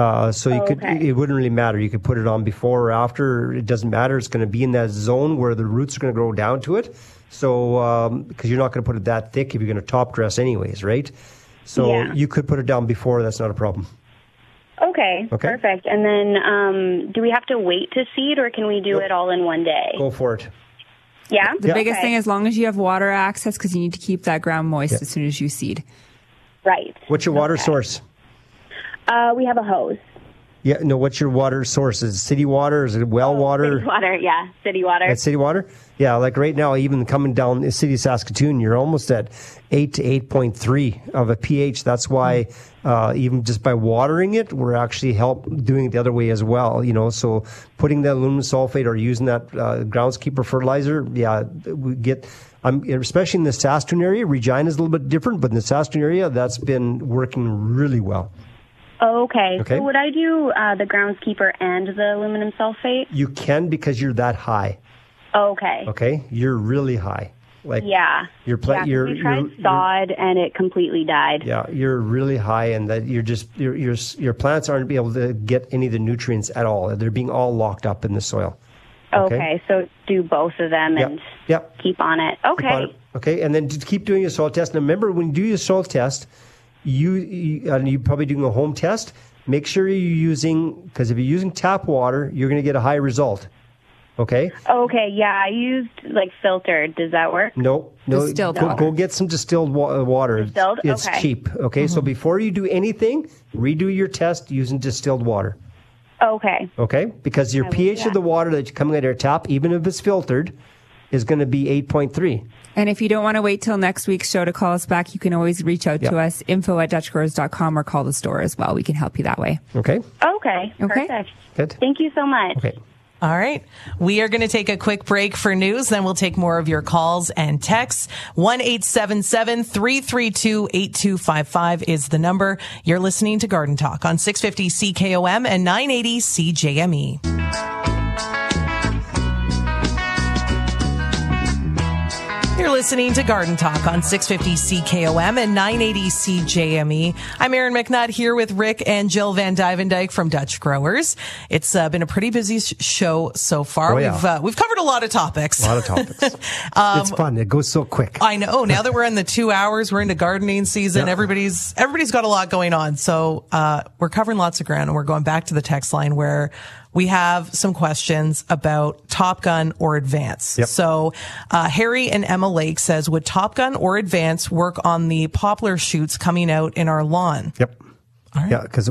It wouldn't really matter. You could put it on before or after. It doesn't matter. It's going to be in that zone where the roots are going to grow down to it. So, because you're not going to put it that thick if you're going to top dress anyways, right? So you could put it down before. That's not a problem. Okay, perfect. And then do we have to wait to seed, or can we do it all in one day? Go for it. Yeah? The biggest thing, as long as you have water access, because you need to keep that ground moist as soon as you seed. Right. What's your water source? We have a hose. Yeah, no, what's your water source? Is it city water? Is it well water? City water, yeah. City water. That's city water? Yeah, like right now, even coming down the city of Saskatoon, you're almost at 8 to 8.3 of a pH. That's why even just by watering it, we're actually doing it the other way as well. So putting that aluminum sulfate or using that Groundskeeper fertilizer, we get... especially in the Saskatoon area, Regina is a little bit different, but in the Saskatoon area, that's been working really well. Okay. So would I do the Groundskeeper and the aluminum sulfate? You can, because you're that high. Okay. Okay? You're really high. Like we tried sod and it completely died. Yeah, you're really high, and that your plants aren't able to get any of the nutrients at all. They're being all locked up in the soil. Okay, so do both of them and keep on it. Okay. Okay, and then just keep doing your soil test. Now remember, when you do your soil test, you're probably doing a home test. Make sure you're using, because if you're using tap water, you're going to get a high result. Okay? Okay, yeah, I used filtered. Does that work? No. Distilled water. Go get some distilled water. Distilled? It's cheap. Okay, so before you do anything, redo your test using distilled water. Okay. Okay, because your pH of the water that's coming out of your tap, even if it's filtered, is going to be 8.3. And if you don't want to wait till next week's show to call us back, you can always reach out to us, info@dutchgrowers.com, or call the store as well. We can help you that way. Okay. Okay. Perfect. Good. Thank you so much. Okay. All right. We are going to take a quick break for news. Then we'll take more of your calls and texts. 1-877-332-8255 is the number. You're listening to Garden Talk on 650 CKOM and 980 CJME. You're listening to Garden Talk on 650 CKOM and 980 CJME. I'm Erin McNutt here with Rick and Jill Van Dyvendijk from Dutch Growers. It's been a pretty busy show so far. Oh, yeah. We've covered a lot of topics. A lot of topics. It's fun. It goes so quick. I know. Now that we're in the 2 hours, we're into gardening season. Yeah. Everybody's got a lot going on. So we're covering lots of ground, and we're going back to the text line where we have some questions about Top Gun or Advance. Yep. So Harry and Emma Lake says, would Top Gun or Advance work on the poplar shoots coming out in our lawn? Yep. All right. Yeah, because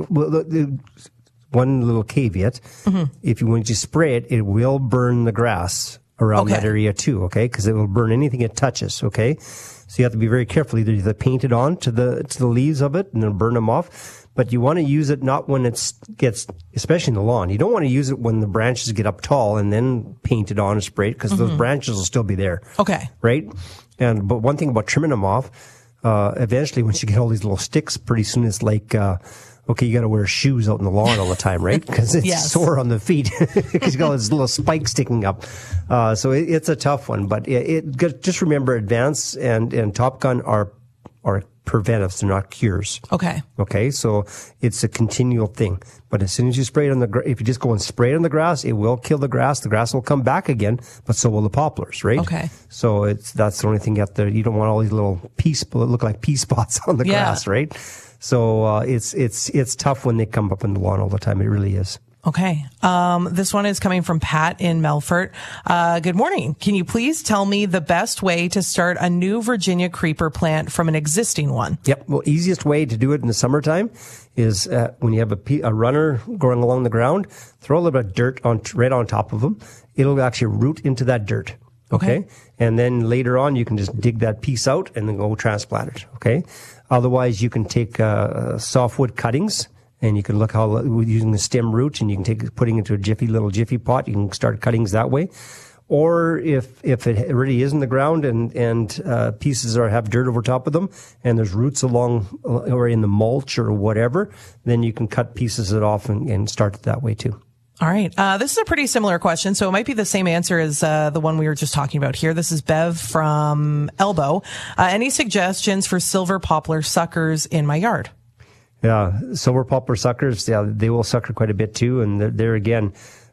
one little caveat, when you spray it, it will burn the grass around that area too, okay? Because it will burn anything it touches, okay? So you have to be very careful. Either you paint it on to the leaves of it and then burn them off. But you want to use it not when it gets, especially in the lawn. You don't want to use it when the branches get up tall and then paint it on and spray it, because those branches will still be there. Okay. Right? But one thing about trimming them off, eventually once you get all these little sticks, pretty soon it's like, okay, you got to wear shoes out in the lawn all the time, right? Because it's sore on the feet because you got all this little spike sticking up. So it's a tough one. But just remember, Advance and Top Gun are preventives, they're not cures. Okay. Okay, so it's a continual thing. But as soon as you spray it on if you just go and spray it on the grass, it will kill the grass. The grass will come back again, but so will the poplars, right? Okay. So that's the only thing you don't want all these little that look like pea spots on the grass, right? So it's tough when they come up in the lawn all the time. It really is. Okay. This one is coming from Pat in Melfort. Good morning. Can you please tell me the best way to start a new Virginia creeper plant from an existing one? Yep. Well, easiest way to do it in the summertime is when you have a runner growing along the ground, throw a little bit of dirt right on top of them. It'll actually root into that dirt. Okay. And then later on, you can just dig that piece out and then go transplant it. Okay. Otherwise, you can take softwood cuttings, and you can look how using the stem root, and you can putting it into a little jiffy pot. You can start cuttings that way. Or if it already is in the ground and pieces have dirt over top of them, and there's roots along or in the mulch or whatever, then you can cut pieces of it off and start it that way too. All right. This is a pretty similar question, so it might be the same answer as the one we were just talking about here. This is Bev from Elbow. Any suggestions for silver poplar suckers in my yard? Yeah, silver poplar suckers, they will sucker quite a bit too. And there again,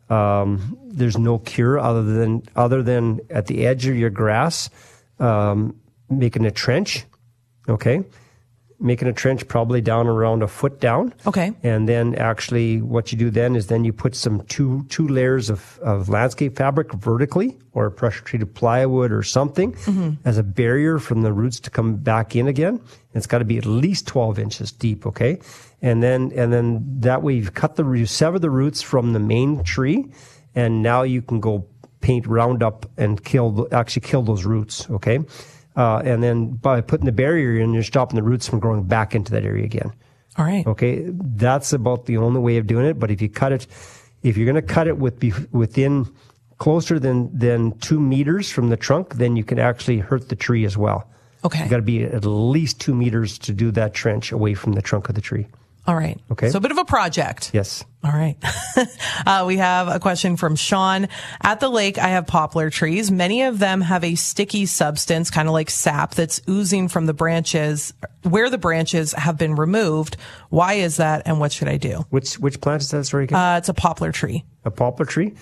there's no cure other than at the edge of your grass, making a trench. Okay. Making a trench probably down around a foot down. Okay. And then actually what you do then is you put some two layers of landscape fabric vertically, or pressure treated plywood or something as a barrier from the roots to come back in again. It's got to be at least 12 inches deep. Okay. And then that way you sever the roots from the main tree, and now you can go paint Roundup and kill those roots. Okay. And then by putting the barrier in, you're stopping the roots from growing back into that area again. All right. Okay. That's about the only way of doing it. But if you're going to cut it within closer than 2 meters from the trunk, then you can actually hurt the tree as well. Okay. You got to be at least 2 meters to do that trench away from the trunk of the tree. All right. Okay. So a bit of a project. Yes. All right. We have a question from Sean. At the lake, I have poplar trees. Many of them have a sticky substance, kind of like sap, that's oozing from the branches where the branches have been removed. Why is that, and what should I do? Which plant is that? Sorry, again? It's a poplar tree. A poplar tree?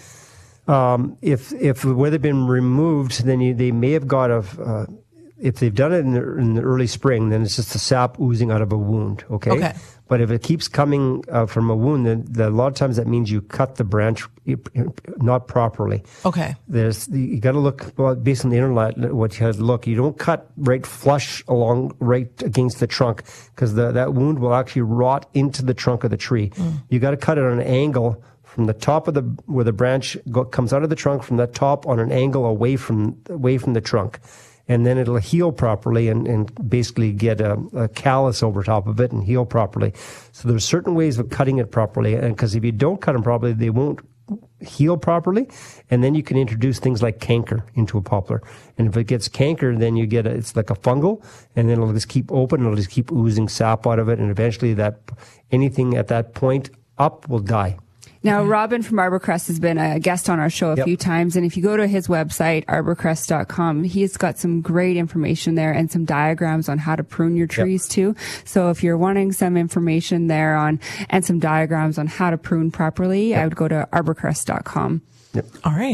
If where they've been removed, then they may have got if they've done it in the early spring, then it's just the sap oozing out of a wound. Okay. But if it keeps coming from a wound, then a lot of times that means you cut the branch not properly. Okay. You got to look based on the internet. What you have to look, you don't cut right flush along right against the trunk, because that wound will actually rot into the trunk of the tree. You got to cut it on an angle from the top of where the branch comes out of the trunk, from the top on an angle away from the trunk. And then it'll heal properly and basically get a callus over top of it and heal properly. So there's certain ways of cutting it properly, and because if you don't cut them properly, they won't heal properly, and then you can introduce things like canker into a poplar. And if it gets canker, then you get it's like a fungal, and then it'll just keep open, it'll just keep oozing sap out of it, and eventually anything at that point up will die. Now, Robin from Arborcrest has been a guest on our show a few times, and if you go to his website, arborcrest.com, he's got some great information there and some diagrams on how to prune your trees too. So if you're wanting some information there and some diagrams on how to prune properly, I would go to arborcrest.com. Yep. All right.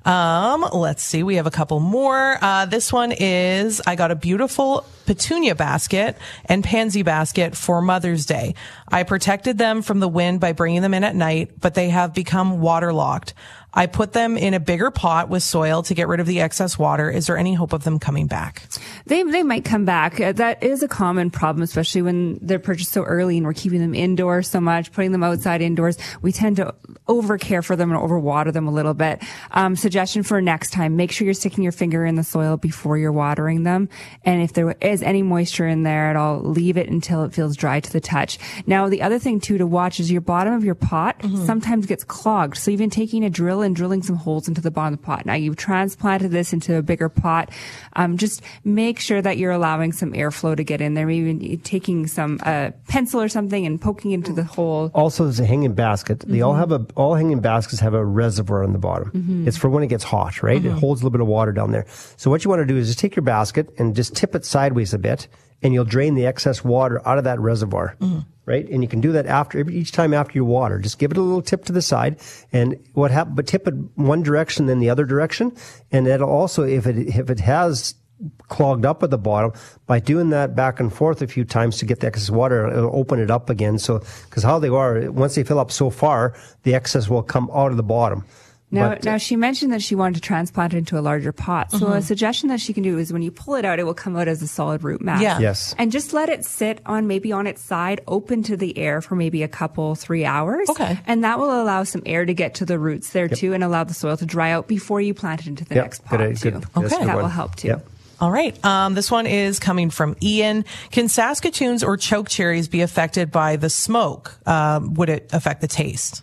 Let's see. We have a couple more. This one is, I got a beautiful petunia basket and pansy basket for Mother's Day. I protected them from the wind by bringing them in at night, but they have become waterlogged. I put them in a bigger pot with soil to get rid of the excess water. Is there any hope of them coming back? They might come back. That is a common problem, especially when they're purchased so early and we're keeping them indoors so much, putting them outside indoors. We tend to over care for them and overwater them a little bit. Suggestion for next time, make sure you're sticking your finger in the soil before you're watering them. And if there is any moisture in there at all, leave it until it feels dry to the touch. Now, the other thing too to watch is your bottom of your pot sometimes gets clogged. So even taking a drill and drilling some holes into the bottom of the pot. Now you've transplanted this into a bigger pot. Just make sure that you're allowing some airflow to get in there. Maybe taking some pencil or something and poking into the hole. Also, there's a hanging basket. They all hanging baskets have a reservoir on the bottom. It's for when it gets hot, right? It holds a little bit of water down there. So what you want to do is just take your basket and just tip it sideways a bit, and you'll drain the excess water out of that reservoir. Right? And you can do that each time after you water. Just give it a little tip to the side, and but tip it one direction, then the other direction. And that'll also, if it has clogged up at the bottom, by doing that back and forth a few times to get the excess water, it'll open it up again. So, because how they are, once they fill up so far, the excess will come out of the bottom. Now she mentioned that she wanted to transplant it into a larger pot. So a suggestion that she can do is when you pull it out, it will come out as a solid root mass. Yeah. Yes. And just let it sit on its side, open to the air for maybe 3 hours. Okay. And that will allow some air to get to the roots there too, and allow the soil to dry out before you plant it into the next pot too. Okay. That will help too. Yep. All right. This one is coming from Ian. Can Saskatoons or choke cherries be affected by the smoke? Would it affect the taste?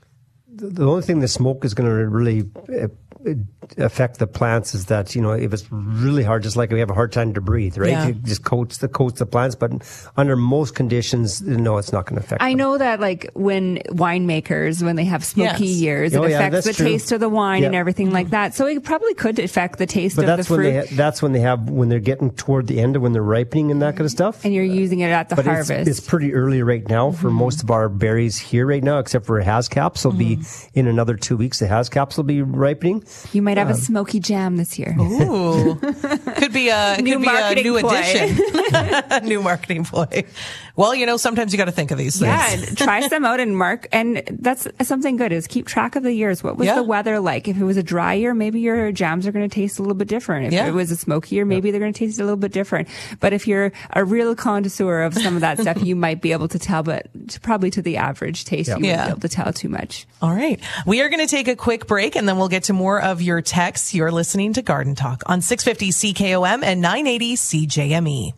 The only thing the smoke is going to really affect the plants is that, if it's really hard, just like we have a hard time to breathe, right? Yeah. It just coats the plants, but under most conditions, no, it's not going to affect them. I know that when winemakers, when they have smoky years, it affects the taste of the wine and everything like that. So it probably could affect the taste of the fruit. That's when they're getting toward the end of when they're ripening and that kind of stuff. And you're using it at the harvest. It's pretty early right now for most of our berries here right now, except for Hascaps. Will be in another 2 weeks. The Hascaps will be ripening. You might have a smoky jam this year. Ooh. Could be a new addition. New marketing ploy. Well, sometimes you got to think of these things. Yeah, try some out and mark. And that's something good is keep track of the years. What was the weather like? If it was a dry year, maybe your jams are going to taste a little bit different. If it was a smoky year, maybe they're going to taste a little bit different. But if you're a real connoisseur of some of that stuff, you might be able to tell, but probably to the average taste, you wouldn't be able to tell too much. All right. We are going to take a quick break, and then we'll get to more of your texts. You're listening to Garden Talk on 650 CKOM and 980 CJME.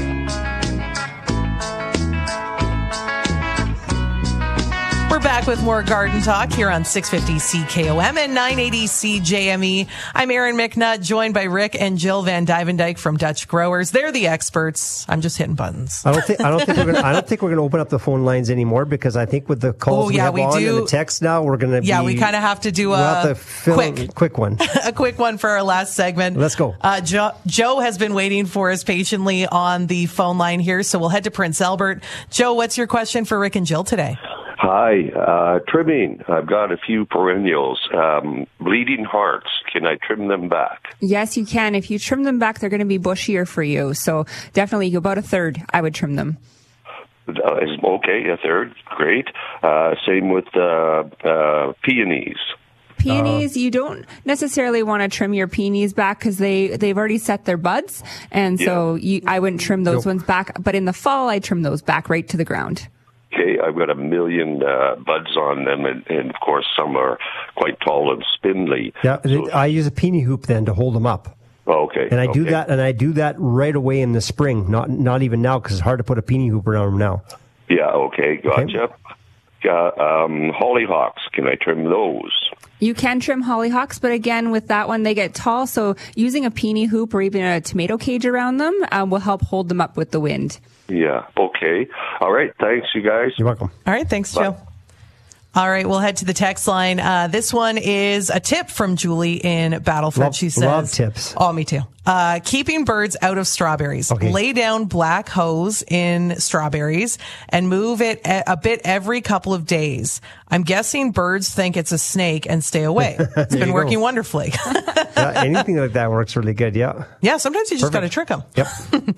We're back with more Garden Talk here on 650 CKOM and 980 CJME. I'm Erin McNutt, joined by Rick and Jill Van Dyvendyke from Dutch Growers. They're the experts. I'm just hitting buttons. I don't think we're going to open up the phone lines anymore, because I think with the calls we have on and the text now, we're going to we kind of have to do a quick one. A quick one for our last segment. Let's go. Joe has been waiting for us patiently on the phone line here, so we'll head to Prince Albert. Joe, what's your question for Rick and Jill today? Hi, trimming. I've got a few perennials. Bleeding hearts, can I trim them back? Yes, you can. If you trim them back, they're going to be bushier for you. So definitely about a third, I would trim them. Okay, a third. Great. Same with peonies. Peonies, you don't necessarily want to trim your peonies back because they've already set their buds. And so I wouldn't trim those ones back. But in the fall, I trim those back right to the ground. Okay, I've got 1 million buds on them, and of course some are quite tall and spindly. Yeah, so I use a peony hoop then to hold them up. Okay, and I do that right away in the spring. Not even now, because it's hard to put a peony hoop around them now. Yeah. Okay. Gotcha. Okay. Hollyhocks, can I trim those? You can trim hollyhocks, but again, with that one, they get tall. So using a peony hoop or even a tomato cage around them will help hold them up with the wind. Yeah. Okay. All right. Thanks, you guys. You're welcome. All right. Thanks, Joe. All right, we'll head to the text line. This one is a tip from Julie in Battleford. She says, love tips. Oh, me too. Keeping birds out of strawberries. Okay. Lay down black hose in strawberries and move it a bit every couple of days. I'm guessing birds think it's a snake and stay away. It's been working wonderfully. Anything like that works really good. Yeah. Yeah, sometimes you just got to trick them. Yep.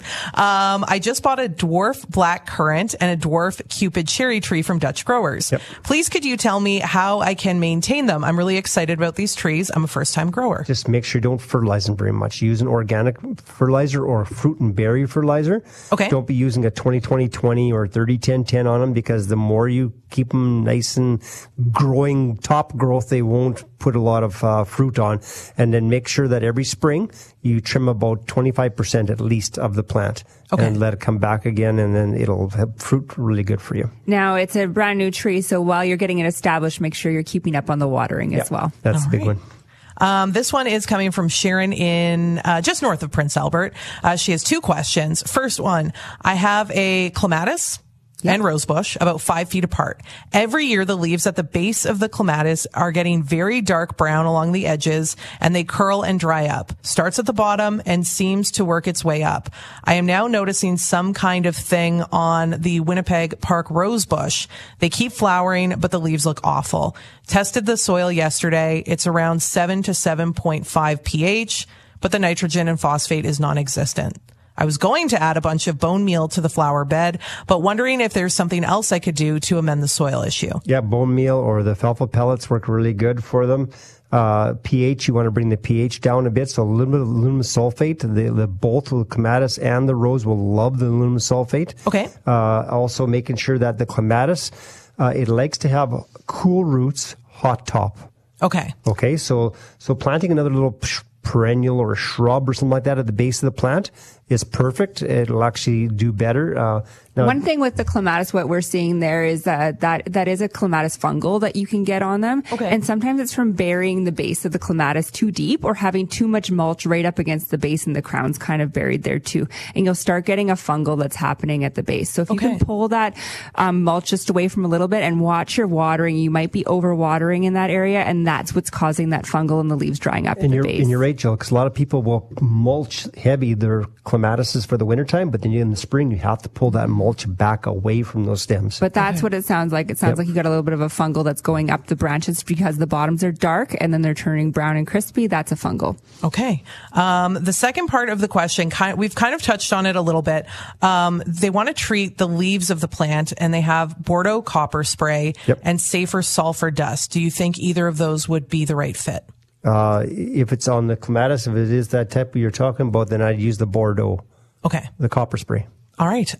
I just bought a dwarf black currant and a dwarf Cupid cherry tree from Dutch Growers. Yep. Please, could you tell me how I can maintain them? I'm really excited about these trees. I'm a first-time grower. Just make sure you don't fertilize them very much. Use an organic fertilizer or fruit and berry fertilizer. Okay. Don't be using a 20-20-20 or 30-10-10 on them, because the more you keep them nice and growing, top growth, they won't put a lot of fruit on. And then make sure that every spring you trim about 25% at least of the plant. Okay. And let it come back again, and then it'll have fruit really good for you. Now, it's a brand new tree, so while you're getting it established, make sure you're keeping up on the watering as well. That's the big one. This one is coming from Sharon in just north of Prince Albert. She has two questions. First one, I have a clematis and rosebush about 5 feet apart. Every year, the leaves at the base of the clematis are getting very dark brown along the edges, and they curl and dry up. Starts at the bottom and seems to work its way up. I am now noticing some kind of thing on the Winnipeg Park rosebush. They keep flowering, but the leaves look awful. Tested the soil yesterday. It's around 7 to 7.5 pH, but the nitrogen and phosphate is non-existent. I was going to add a bunch of bone meal to the flower bed, but wondering if there's something else I could do to amend the soil issue. Yeah, bone meal or the alfalfa pellets work really good for them. pH, you want to bring the pH down a bit, so a little bit of aluminum sulfate. The both the clematis and the rose will love the aluminum sulfate. Okay. Also making sure that the clematis, it likes to have cool roots, hot top. Okay. Okay, so planting another little perennial or a shrub or something like that at the base of the plant is perfect. It'll actually do better. Now, one thing with the clematis, what we're seeing there is that is a clematis fungal that you can get on them. Okay. And sometimes it's from burying the base of the clematis too deep or having too much mulch right up against the base and the crown's kind of buried there too. And you'll start getting a fungal that's happening at the base. So if you can pull that mulch just away from a little bit and watch your watering, you might be over watering in that area, and that's what's causing that fungal and the leaves drying up at the base. And you're right, Jill, because a lot of people will mulch heavy their clematises for the wintertime, but then in the spring you have to pull that mulch back away from those stems. But that's what it sounds like. It sounds like you got a little bit of a fungal that's going up the branches because the bottoms are dark and then they're turning brown and crispy. That's a fungal. Okay. The second part of the question, we've kind of touched on it a little bit. They want to treat the leaves of the plant, and they have Bordeaux copper spray and safer sulfur dust. Do you think either of those would be the right fit? If it's on the clematis, if it is that type you're talking about, then I'd use the Bordeaux. Okay. The copper spray. All right.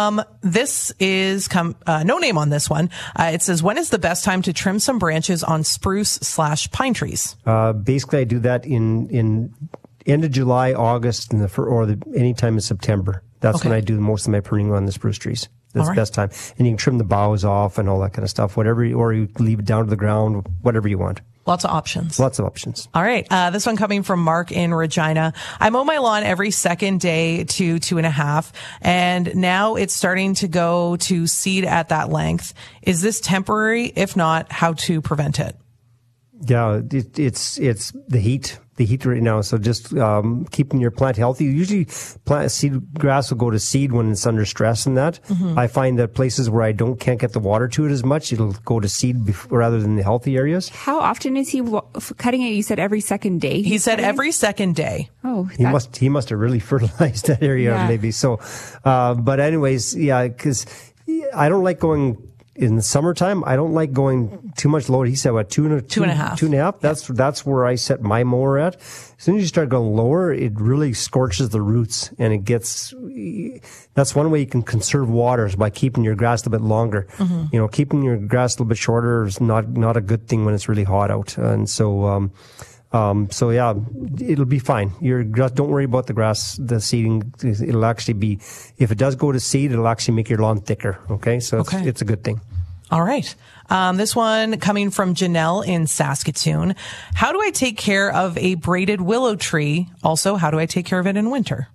This is no name on this one. It says, when is the best time to trim some branches on spruce/pine trees? Basically, I do that in end of July, August, any time in September. That's when I do most of my pruning on the spruce trees. That's the best time. And you can trim the boughs off and all that kind of stuff, or you leave it down to the ground, whatever you want. Lots of options. Lots of options. All right. This one coming from Mark in Regina. I mow my lawn every second day to 2.5, and now it's starting to go to seed at that length. Is this temporary? If not, how to prevent it? Yeah, it's the heat. The heat right now, so just keeping your plant healthy. Usually, seed grass will go to seed when it's under stress and that. Mm-hmm. I find that places where I can't get the water to it as much, it'll go to seed rather than the healthy areas. How often is he cutting it? You said every second day? He said every second day. Oh, he must have really fertilized that area maybe. So, but anyways, because I don't like going. In the summertime, I don't like going too much lower. He said, what, 2.5? 2.5. That's where I set my mower at. As soon as you start going lower, it really scorches the roots, and that's one way you can conserve water is by keeping your grass a little bit longer. Mm-hmm. Keeping your grass a little bit shorter is not a good thing when it's really hot out. And so yeah, it'll be fine. Don't worry about the seeding. It'll actually be, if it does go to seed, it'll actually make your lawn thicker. Okay. So it's a good thing. All right. This one coming from Janelle in Saskatoon. How do I take care of a braided willow tree? Also, how do I take care of it in winter?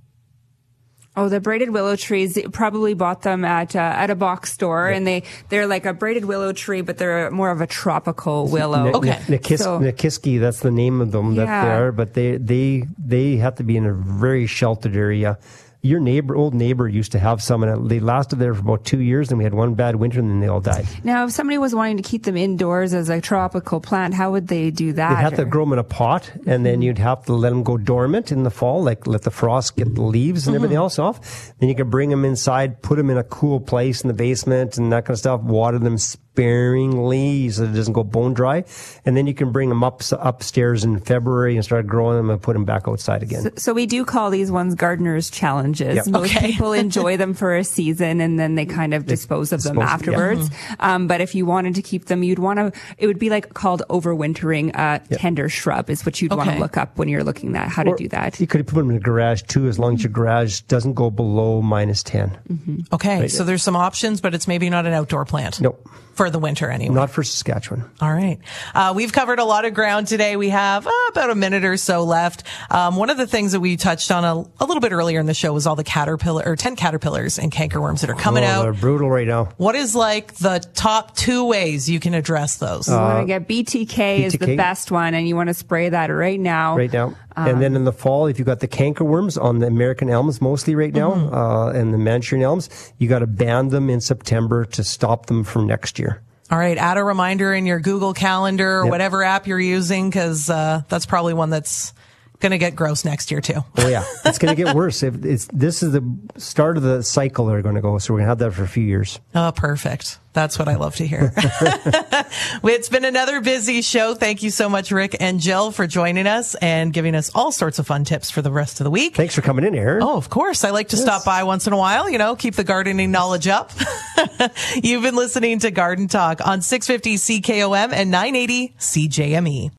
Oh, the braided willow trees, you probably bought them at a box store, and they're like a braided willow tree, but they're more of a tropical willow. Nikiski, that's the name of them that they are, but they have to be in a very sheltered area. Your old neighbor used to have some, and they lasted there for about 2 years, and we had one bad winter, and then they all died. Now, if somebody was wanting to keep them indoors as a tropical plant, how would they do that? They'd have to grow them in a pot, and then you'd have to let them go dormant in the fall, like let the frost get the leaves and everything else off. Then you can bring them inside, put them in a cool place in the basement and that kind of stuff, water them sparingly so it doesn't go bone dry, and then you can bring them upstairs in February and start growing them and put them back outside again. So we do call these ones gardener's challenges. Yep. Most people enjoy them for a season and then they kind of dispose of them afterwards. But if you wanted to keep them, it would be like called overwintering tender shrub is what you'd want to look up when you're looking at how to do that. You could put them in the garage too, as long as your garage doesn't go below -10. Okay, so there's some options, but it's maybe not an outdoor plant. Nope. For the winter anyway. Not for Saskatchewan. All right. We've covered a lot of ground today. We have about a minute or so left. One of the things that we touched on a little bit earlier in the show was all the tent caterpillars and cankerworms that are coming out. They're brutal right now. What is like the top 2 ways you can address those? You want to get BTK is the best one, and you want to spray that right now. Right now. And then in the fall, if you've got the cankerworms on the American elms mostly right now, and the Manchurian elms, you got to ban them in September to stop them from next year. All right. Add a reminder in your Google Calendar or whatever app you're using, because that's probably one that's going to get gross next year too. Oh yeah, it's going to get worse. This is the start of the cycle they're going to go, so we're going to have that for a few years. Oh, perfect. That's what I love to hear. It's been another busy show. Thank you so much, Rick and Jill, for joining us and giving us all sorts of fun tips for the rest of the week. Thanks for coming in, Aaron. Oh, of course. I like to stop by once in a while, keep the gardening knowledge up. You've been listening to Garden Talk on 650 CKOM and 980 CJME.